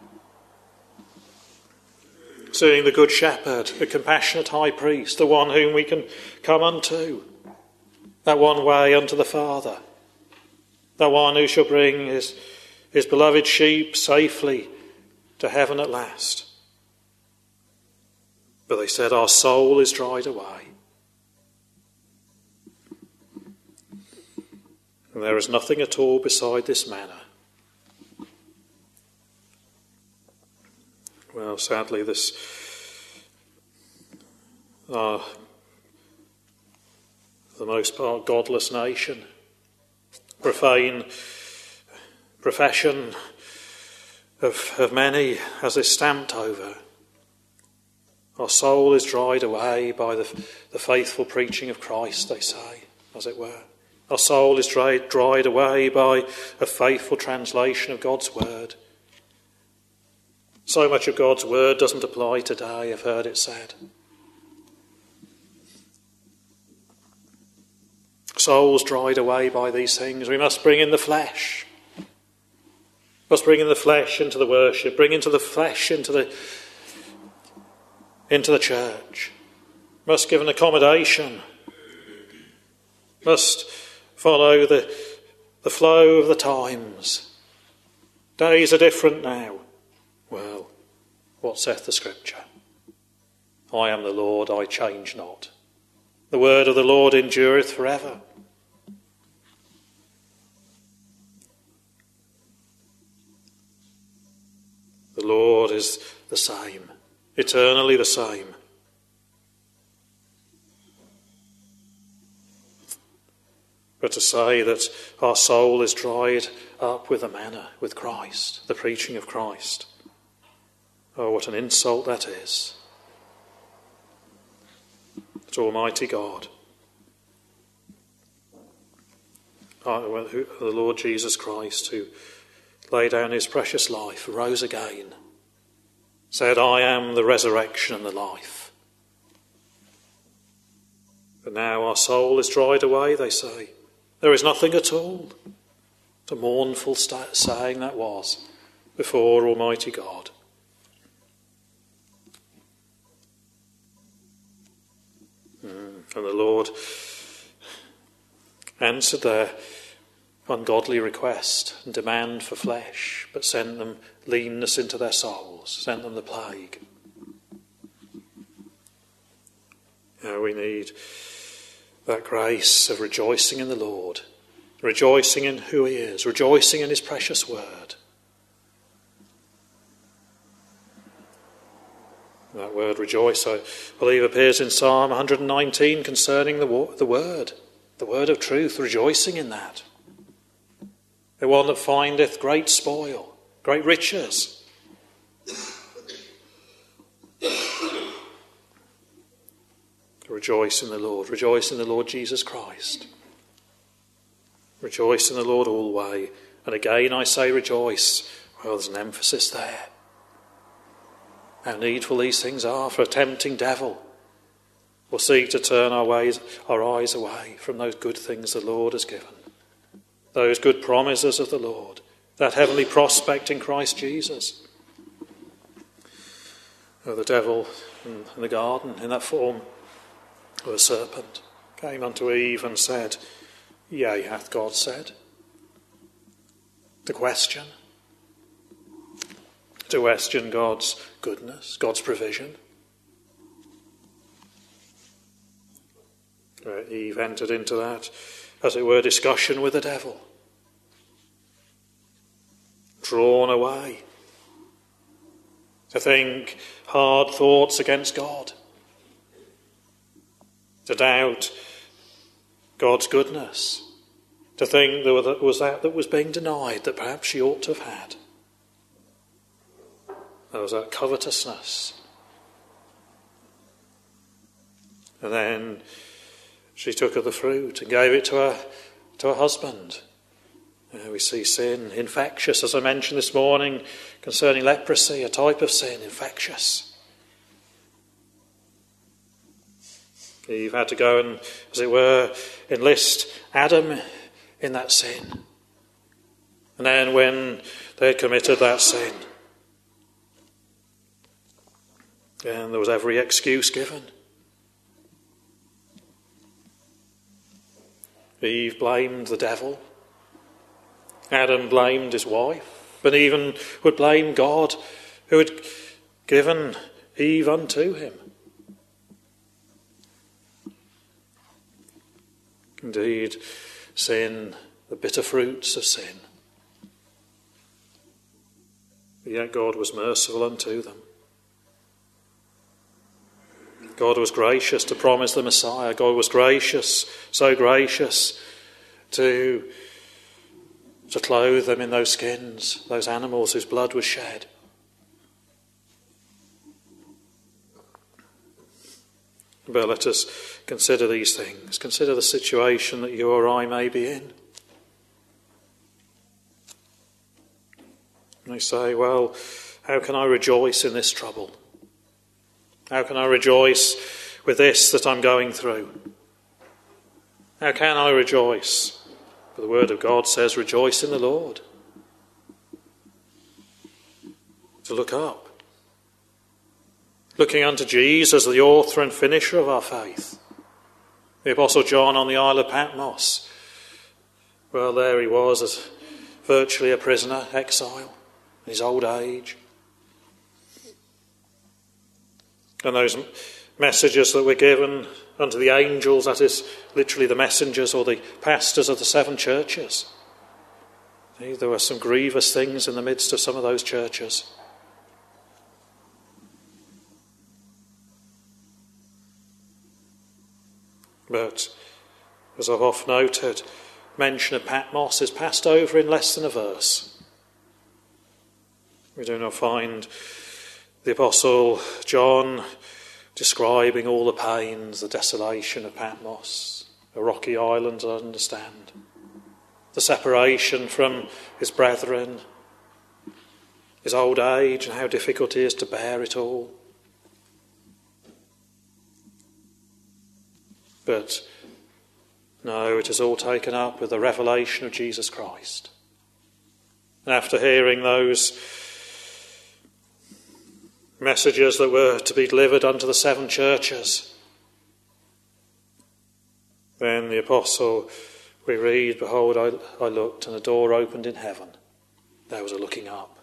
Seeing the good shepherd, the compassionate high priest, the one whom we can come unto, that one way unto the Father, that one who shall bring his beloved sheep safely to heaven at last. But they said, our soul is dried away. And there is nothing at all beside this manna. Well, sadly, this the most part godless nation, profane profession of many has this stamped over. Our soul is dried away by the faithful preaching of Christ, they say, as it were. Our soul is dried away by a faithful translation of God's word. So much of God's word doesn't apply today, I've heard it said. Souls dried away by these things. We must bring in the flesh. Must bring in the flesh into the worship, bring into the flesh into the church. Must give an accommodation. Must follow the flow of the times. Days are different now. Well, what saith the Scripture? I am the Lord, I change not. The word of the Lord endureth forever. The Lord is the same, eternally the same. But to say that our soul is dried up with the manna, with Christ, the preaching of Christ, oh, what an insult that is. To Almighty God, the Lord Jesus Christ, who laid down his precious life, rose again, said, I am the resurrection and the life. But now our soul is dried away, they say. There is nothing at all. What a mournful saying that was before Almighty God. And the Lord answered their ungodly request and demand for flesh, but sent them leanness into their souls, sent them the plague. Now we need that grace of rejoicing in the Lord, rejoicing in who he is, rejoicing in his precious word. That word rejoice, I believe, appears in Psalm 119 concerning the word of truth, rejoicing in that. The one that findeth great spoil, great riches. Rejoice in the Lord Jesus Christ. Rejoice in the Lord always. And again I say rejoice. Well, there's an emphasis there. How needful these things are, for a tempting devil will seek to turn our eyes away from those good things the Lord has given. Those good promises of the Lord, that heavenly prospect in Christ Jesus. Oh, the devil in the garden, in that form of a serpent, came unto Eve and said, Yea, hath God said? To question God's goodness, God's provision. Eve entered into that, as it were, discussion with the devil. Drawn away to think hard thoughts against God, to doubt God's goodness, to think that was being denied that perhaps she ought to have had. There was that covetousness. And then she took of the fruit and gave it to her husband. We see sin, infectious, as I mentioned this morning, concerning leprosy, a type of sin, infectious. Eve had to go and, as it were, enlist Adam in that sin. And then when they had committed that sin, and there was every excuse given. Eve blamed the devil. Adam blamed his wife, but even would blame God who had given Eve unto him. Indeed, sin, the bitter fruits of sin. But yet God was merciful unto them. God was gracious to promise the Messiah. God was gracious, so gracious to clothe them in those skins, those animals whose blood was shed. But let us consider these things. Consider the situation that you or I may be in. And they say, well, how can I rejoice in this trouble? How can I rejoice with this that I'm going through? How can I rejoice? But the word of God says, rejoice in the Lord. to look up. Looking unto Jesus, the author and finisher of our faith. The Apostle John on the Isle of Patmos. Well, there he was as virtually a prisoner, exile, in his old age. And those messages that were given unto the angels, that is literally the messengers or the pastors of the 7 churches. There were some grievous things in the midst of some of those churches. But, as I've oft noted, mention of Patmos is passed over in less than a verse. We do not find the Apostle John describing all the pains, the desolation of Patmos, a rocky island, I understand, the separation from his brethren, his old age and how difficult it is to bear it all. But no, it is all taken up with the revelation of Jesus Christ. And after hearing those messages that were to be delivered unto the 7 churches, then the apostle, we read, behold, I looked, and a door opened in heaven. There was a looking up.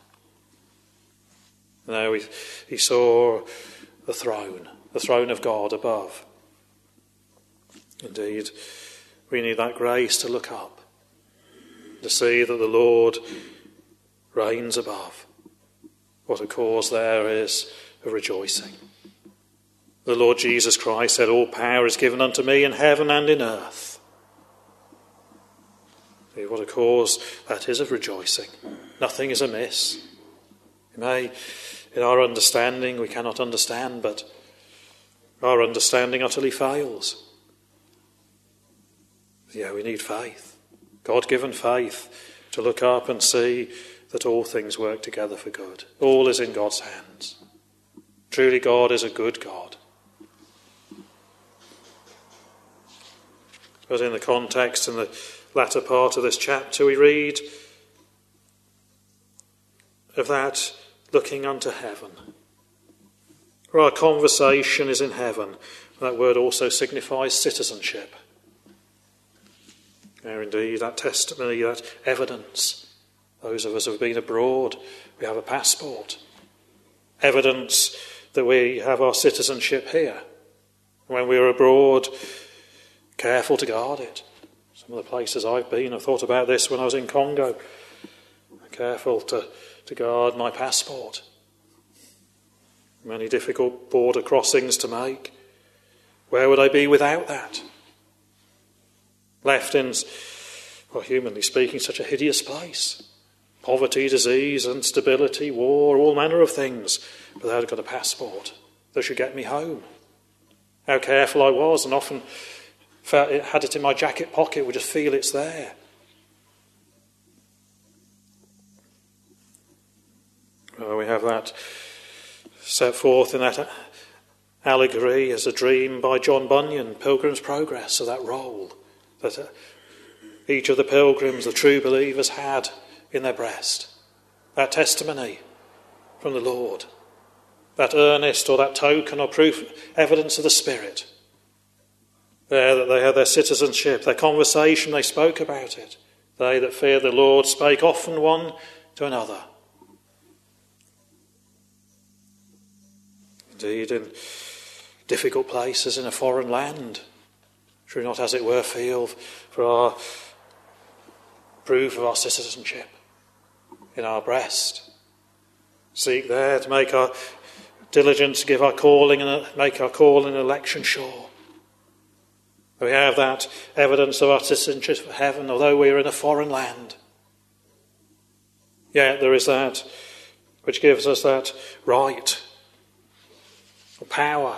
Now he saw the throne of God above. Indeed, we need that grace to look up, to see that the Lord reigns above. What a cause there is of rejoicing. The Lord Jesus Christ said, all power is given unto me in heaven and in earth. What a cause that is of rejoicing. Nothing is amiss. In our understanding, we cannot understand, but our understanding utterly fails. Yeah, we need faith, God-given faith, to look up and see that all things work together for good. All is in God's hands. Truly, God is a good God. But in the context, in the latter part of this chapter, we read of that looking unto heaven. For our conversation is in heaven. That word also signifies citizenship. There indeed, that testimony, that evidence. Those of us who have been abroad, we have a passport. Evidence that we have our citizenship here. When we are abroad, careful to guard it. Some of the places I've been, I thought about this when I was in Congo. Careful to guard my passport. Many difficult border crossings to make. Where would I be without that? Left in, well, humanly speaking, such a hideous place. Poverty, disease, instability, war, all manner of things. But I'd got a passport that should get me home. How careful I was, and often had it in my jacket pocket, would just feel it's there. Well, we have that set forth in that allegory as a dream by John Bunyan, Pilgrim's Progress, of that role that each of the pilgrims, the true believers, had in their breast. That testimony from the Lord, that earnest or that token or proof, evidence of the Spirit. There that they had their citizenship, their conversation, they spoke about it. They that fear the Lord spake often one to another. Indeed, in difficult places in a foreign land, should we not, as it were, feel for our proof of our citizenship in our breast? Seek there to make our diligence, to give our calling and make our call and election sure. We have that evidence of our citizenship for heaven, although we are in a foreign land. Yet there is that which gives us that right, or power,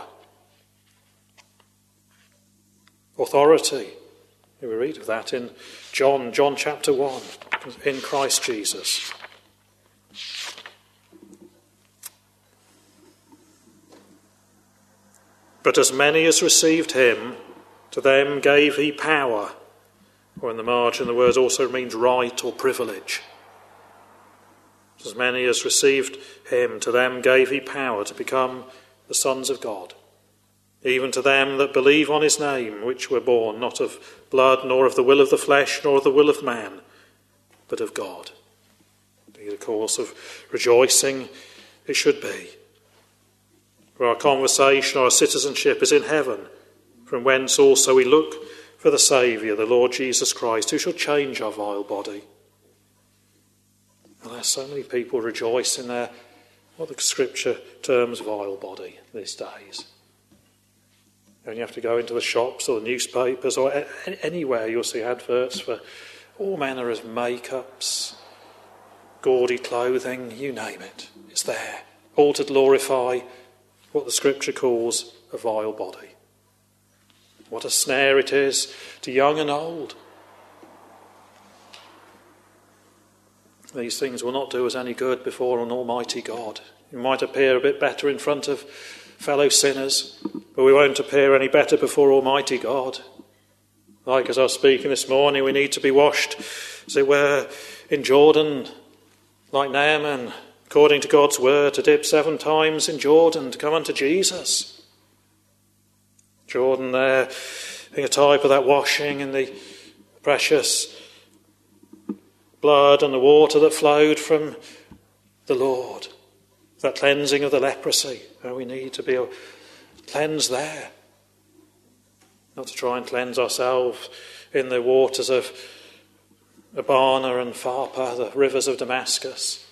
authority. We read of that in John chapter 1, in Christ Jesus. But as many as received him, to them gave he power, or in the margin the word also means right or privilege. As many as received him, to them gave he power to become the sons of God, even to them that believe on his name, which were born not of blood, nor of the will of the flesh, nor of the will of man, but of God. The course of rejoicing it should be. For our conversation, our citizenship is in heaven, from whence also we look for the Saviour, the Lord Jesus Christ, who shall change our vile body. And there's so many people rejoice in their, what the Scripture terms, vile body these days. And you have to go into the shops or the newspapers or anywhere, you'll see adverts for all manner of make-ups, gaudy clothing, you name it. It's there, all to glorify what the Scripture calls a vile body. What a snare it is to young and old. These things will not do us any good before an almighty God. We might appear a bit better in front of fellow sinners, but we won't appear any better before almighty God. Like as I was speaking this morning, we need to be washed, as it were, in Jordan, like Naaman, according to God's word, to dip 7 times in Jordan to come unto Jesus. Jordan there being a type of that washing in the precious blood and the water that flowed from the Lord. That cleansing of the leprosy. We need to be cleansed there. Not to try and cleanse ourselves in the waters of Abana and Pharpar, the rivers of Damascus.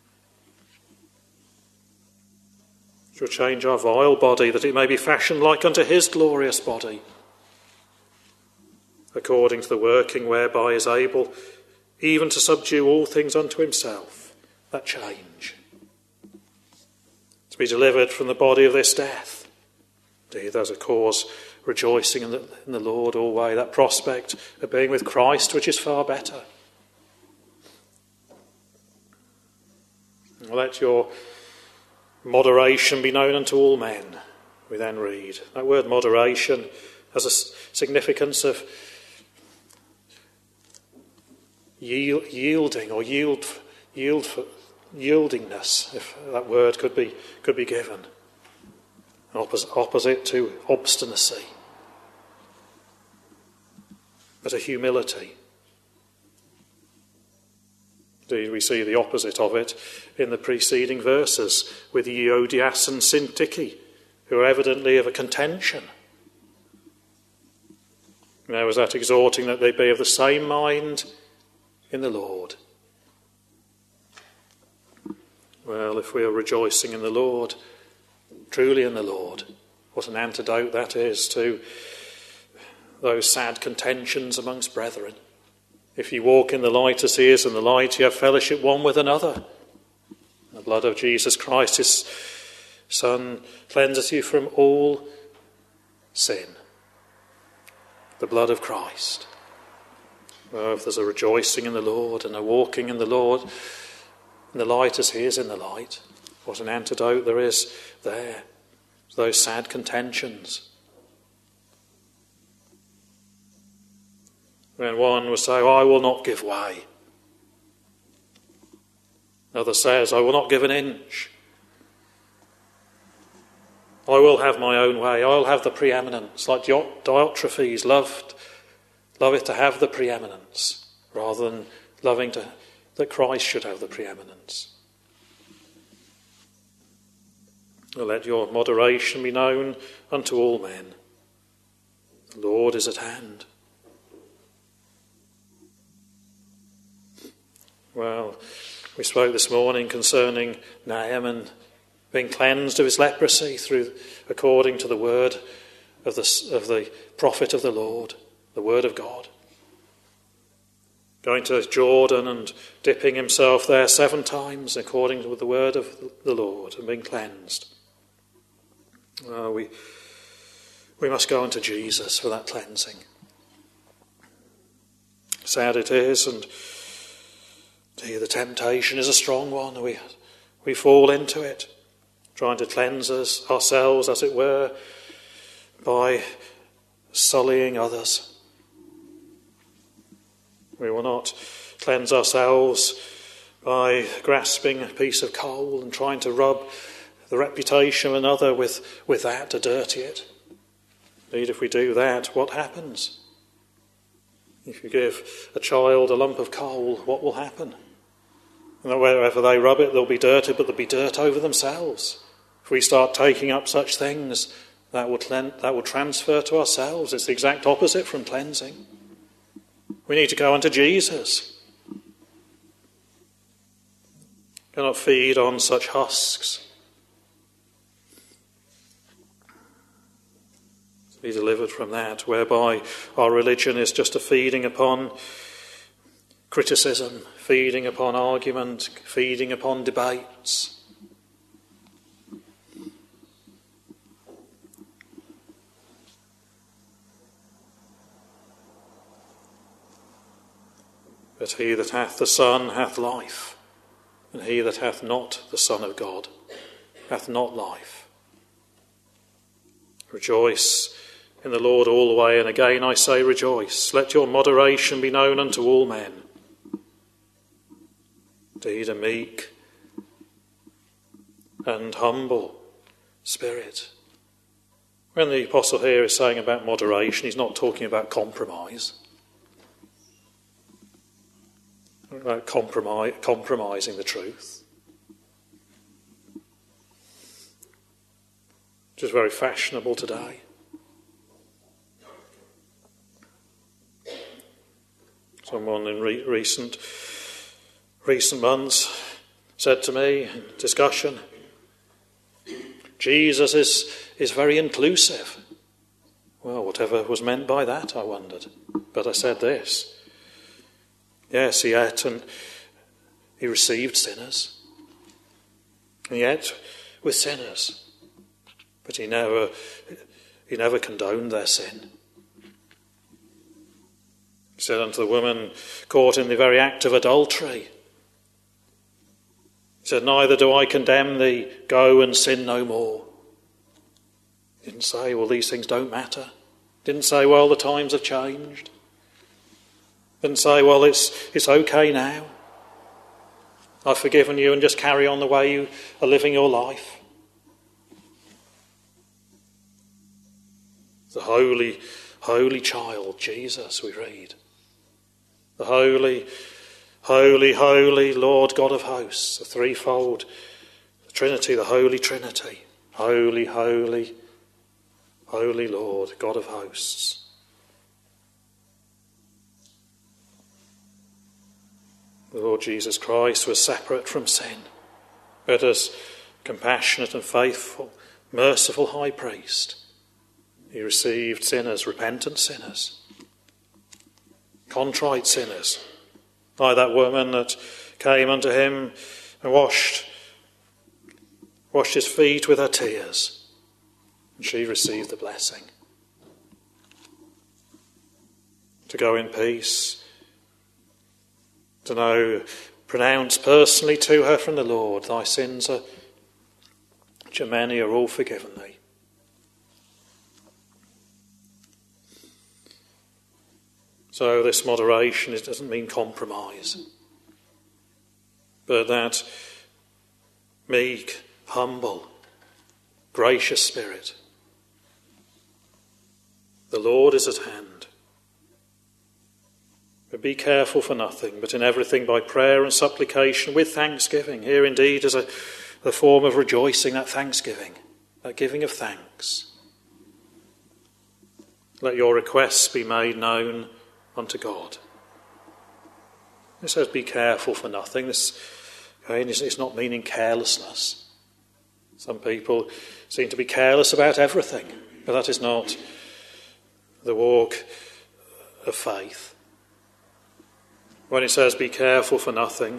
Shall change our vile body, that it may be fashioned like unto his glorious body, according to the working whereby he is able even to subdue all things unto himself. That change. To be delivered from the body of this death. Indeed, there's a cause rejoicing in the Lord always, that prospect of being with Christ, which is far better. Let your moderation be known unto all men, we then read. That word moderation has a significance of yielding or yieldingness, if that word could be given. Opposite to obstinacy, but a humility. Indeed, we see the opposite of it in the preceding verses with Euodias and Syntyche, who are evidently of a contention. There was that exhorting that they be of the same mind in the Lord. Well, if we are rejoicing in the Lord, truly in the Lord, what an antidote that is to those sad contentions amongst brethren. If you walk in the light as he is in the light, you have fellowship one with another. The blood of Jesus Christ, his Son, cleanses you from all sin. The blood of Christ. Well, if there's a rejoicing in the Lord and a walking in the Lord, in the light as he is in the light, what an antidote there is there to those sad contentions. When one will say, I will not give way. Another says, I will not give an inch. I will have my own way. I will have the preeminence. Like Diotrephes loveth to have the preeminence, rather than loving that Christ should have the preeminence. Let your moderation be known unto all men. The Lord is at hand. Well, we spoke this morning concerning Naaman being cleansed of his leprosy according to the word of the prophet of the Lord, the word of God. Going to Jordan and dipping himself there 7 times according to the word of the Lord and being cleansed. We must go unto Jesus for that cleansing. Sad it is, and the temptation is a strong one. We fall into it, trying to cleanse ourselves, as it were, by sullying others. We will not cleanse ourselves by grasping a piece of coal and trying to rub the reputation of another with that to dirty it. Indeed, if we do that, what happens? If you give a child a lump of coal, what will happen? And wherever they rub it, they'll be dirty, but there'll be dirt over themselves. If we start taking up such things, that will transfer to ourselves. It's the exact opposite from cleansing. We need to go unto Jesus. Cannot feed on such husks. Be delivered from that, whereby our religion is just a feeding upon criticism, feeding upon argument, feeding upon debates. But he that hath the Son hath life, and he that hath not the Son of God hath not life. Rejoice in the Lord alway, and again I say rejoice. Let your moderation be known unto all men. Indeed, a meek and humble spirit. When the apostle here is saying about moderation, he's not talking about compromise. About compromising the truth. Which is very fashionable today. Someone in recent months said to me in discussion, Jesus is very inclusive. Well, whatever was meant by that, I wondered. But I said this. Yes, he ate and he received sinners. And he ate with sinners. But he never condoned their sin. He said unto the woman caught in the very act of adultery, he said, neither do I condemn thee, go and sin no more. He didn't say, well, these things don't matter. Didn't say, well, the times have changed. Didn't say, well, it's okay now. I've forgiven you and just carry on the way you are living your life. The holy, holy child, Jesus, we read. The holy, holy, holy Lord God of hosts, the threefold Trinity, the Holy Trinity. Holy, holy, holy Lord God of hosts. The Lord Jesus Christ was separate from sin, but as compassionate and faithful, merciful high priest, he received sinners, repentant sinners, contrite sinners, like that woman that came unto him and washed his feet with her tears, and she received the blessing. To go in peace, to know, pronounce personally to her from the Lord, thy sins are, which are many, are all forgiven thee. So this moderation, it doesn't mean compromise, but that meek, humble, gracious spirit. The Lord is at hand. But be careful for nothing, but in everything by prayer and supplication with thanksgiving. Here indeed is a form of rejoicing, that thanksgiving, that giving of thanks. Let your requests be made known unto God. It says be careful for nothing. This again is not meaning carelessness. Some people seem to be careless about everything, but that is not the walk of faith. When it says be careful for nothing,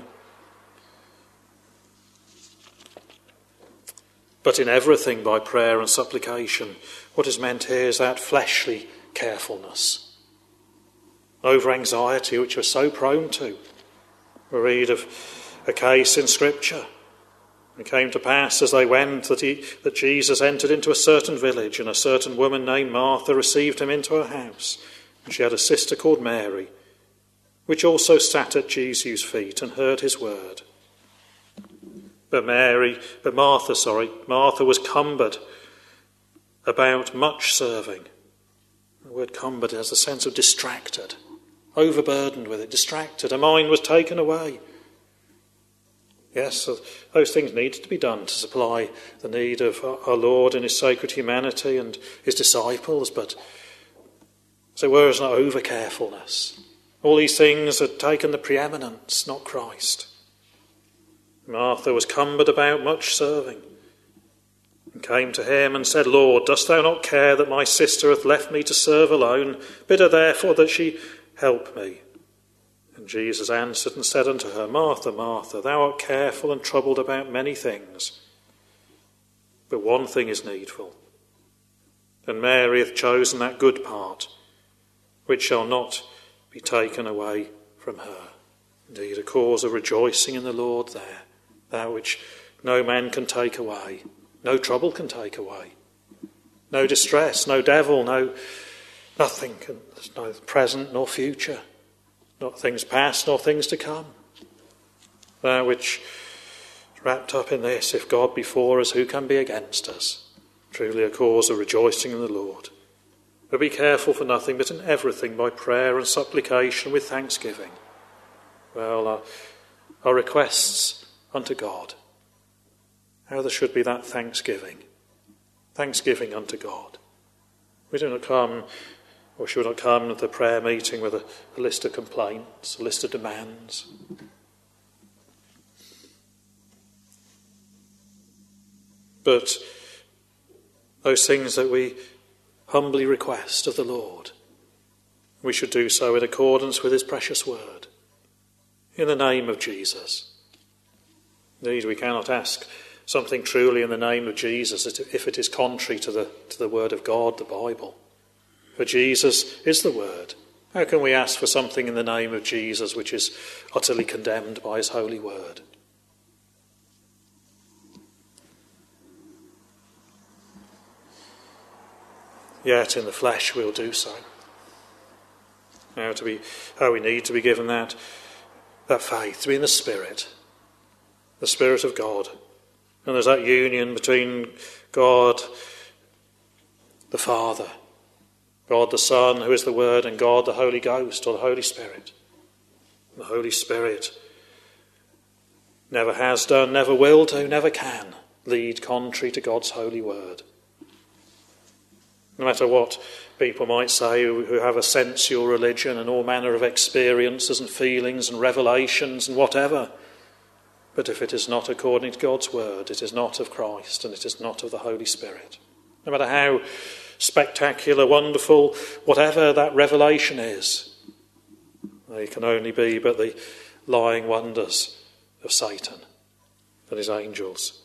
but in everything by prayer and supplication, what is meant here is that fleshly carefulness over anxiety which we're so prone to. We read of a case in Scripture. It came to pass as they went that Jesus entered into a certain village, and a certain woman named Martha received him into her house. And she had a sister called Mary, which also sat at Jesus' feet and heard his word. But Martha was cumbered about much serving. The word cumbered has the sense of distracted, overburdened with it, distracted. Her mind was taken away. Yes, those things needed to be done to supply the need of our Lord in his sacred humanity and his disciples, but as it were, as an over-carefulness. All these things had taken the preeminence, not Christ. Martha was cumbered about much serving, and came to him and said, Lord, dost thou not care that my sister hath left me to serve alone? Bid her therefore that she help me. And Jesus answered and said unto her, Martha, Martha, thou art careful and troubled about many things, but one thing is needful. And Mary hath chosen that good part, which shall not be taken away from her. Indeed, a cause of rejoicing in the Lord there, that which no man can take away, no trouble can take away, no distress, no devil, nothing, no present nor future, not things past nor things to come. That which is wrapped up in this, if God be for us, who can be against us? Truly a cause of rejoicing in the Lord. But be careful for nothing, but in everything by prayer and supplication with thanksgiving. Well, our requests unto God. How there should be that thanksgiving. Thanksgiving unto God. We do not come, or should not come to the prayer meeting with a list of complaints, a list of demands. But those things that we humbly request of the Lord, we should do so in accordance with his precious word, in the name of Jesus. Indeed, we cannot ask something truly in the name of Jesus if it is contrary to the word of God, the Bible. For Jesus is the word. How can we ask for something in the name of Jesus which is utterly condemned by his holy word? Yet in the flesh we'll do so. How we need to be given that faith, to be in the Spirit of God. And there's that union between God the Father, God the Son, who is the Word, and God the Holy Ghost, or the Holy Spirit. The Holy Spirit never has done, never will do, never can lead contrary to God's holy word. No matter what people might say who have a sensual religion and all manner of experiences and feelings and revelations and whatever, but if it is not according to God's word, it is not of Christ and it is not of the Holy Spirit. No matter how spectacular, wonderful, whatever that revelation is, they can only be but the lying wonders of Satan and his angels.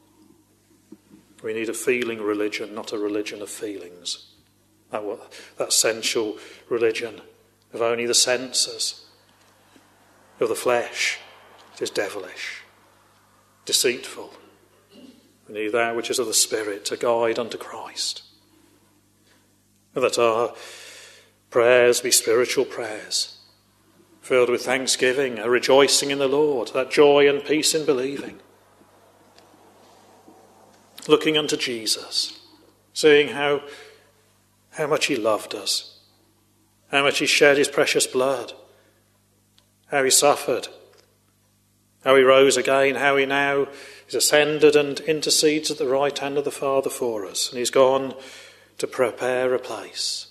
We need a feeling religion, not a religion of feelings. That sensual religion of only the senses, of the flesh, is devilish, deceitful. We need that which is of the Spirit to guide unto Christ. And that our prayers be spiritual prayers, filled with thanksgiving, a rejoicing in the Lord, that joy and peace in believing. Looking unto Jesus, seeing how much he loved us, how much he shed his precious blood, how he suffered, how he rose again, how he now is ascended and intercedes at the right hand of the Father for us, and he's gone to prepare a place.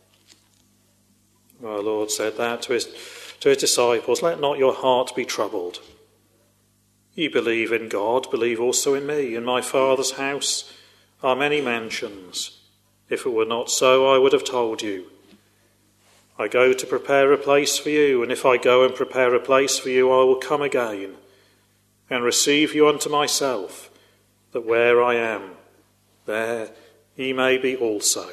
Our Lord said that to his disciples, let not your heart be troubled. Ye believe in God, believe also in me. In my Father's house are many mansions. If it were not so, I would have told you. I go to prepare a place for you, and if I go and prepare a place for you, I will come again and receive you unto myself, that where I am, there ye may be also.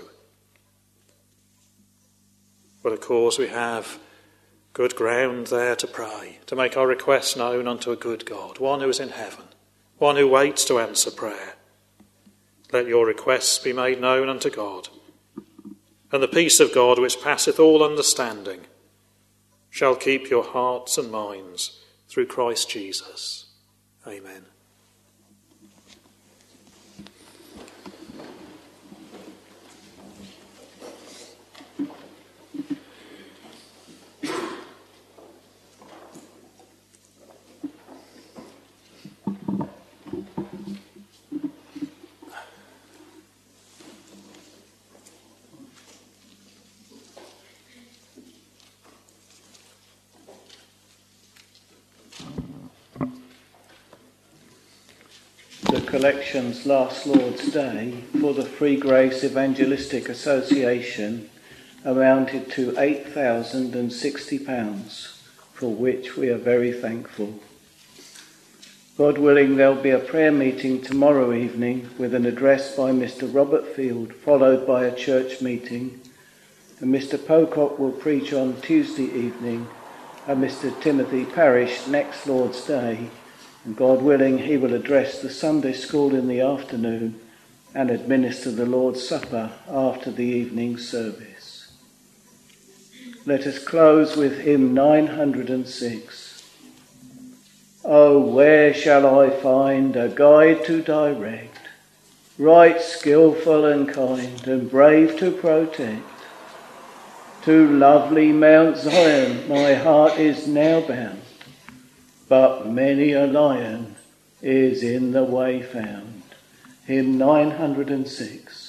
But of course we have good ground there to pray, to make our requests known unto a good God, one who is in heaven, one who waits to answer prayer. Let your requests be made known unto God, and the peace of God, which passeth all understanding, shall keep your hearts and minds through Christ Jesus. Amen. collections last Lord's Day for the Free Grace Evangelistic Association amounted to £8,060, for which we are very thankful. God willing, there'll be a prayer meeting tomorrow evening with an address by Mr. Robert Field, followed by a church meeting. And Mr. Pocock will preach on Tuesday evening, and Mr. Timothy Parish next Lord's Day. And God willing, he will address the Sunday school in the afternoon and administer the Lord's Supper after the evening service. Let us close with hymn 906. Oh, where shall I find a guide to direct, right skillful and kind and brave to protect? To lovely Mount Zion my heart is now bound, but many a lion is in the way found. Hymn 906.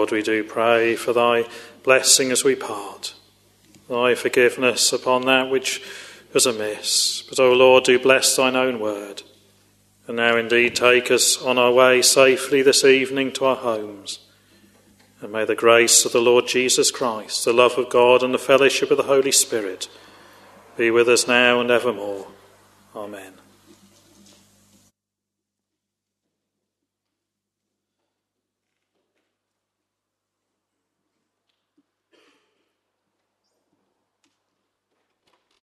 Lord, we do pray for thy blessing as we part, thy forgiveness upon that which was amiss. But, O Lord, do bless thine own word. And now indeed take us on our way safely this evening to our homes. And may the grace of the Lord Jesus Christ, the love of God, and the fellowship of the Holy Spirit be with us now and evermore. Amen.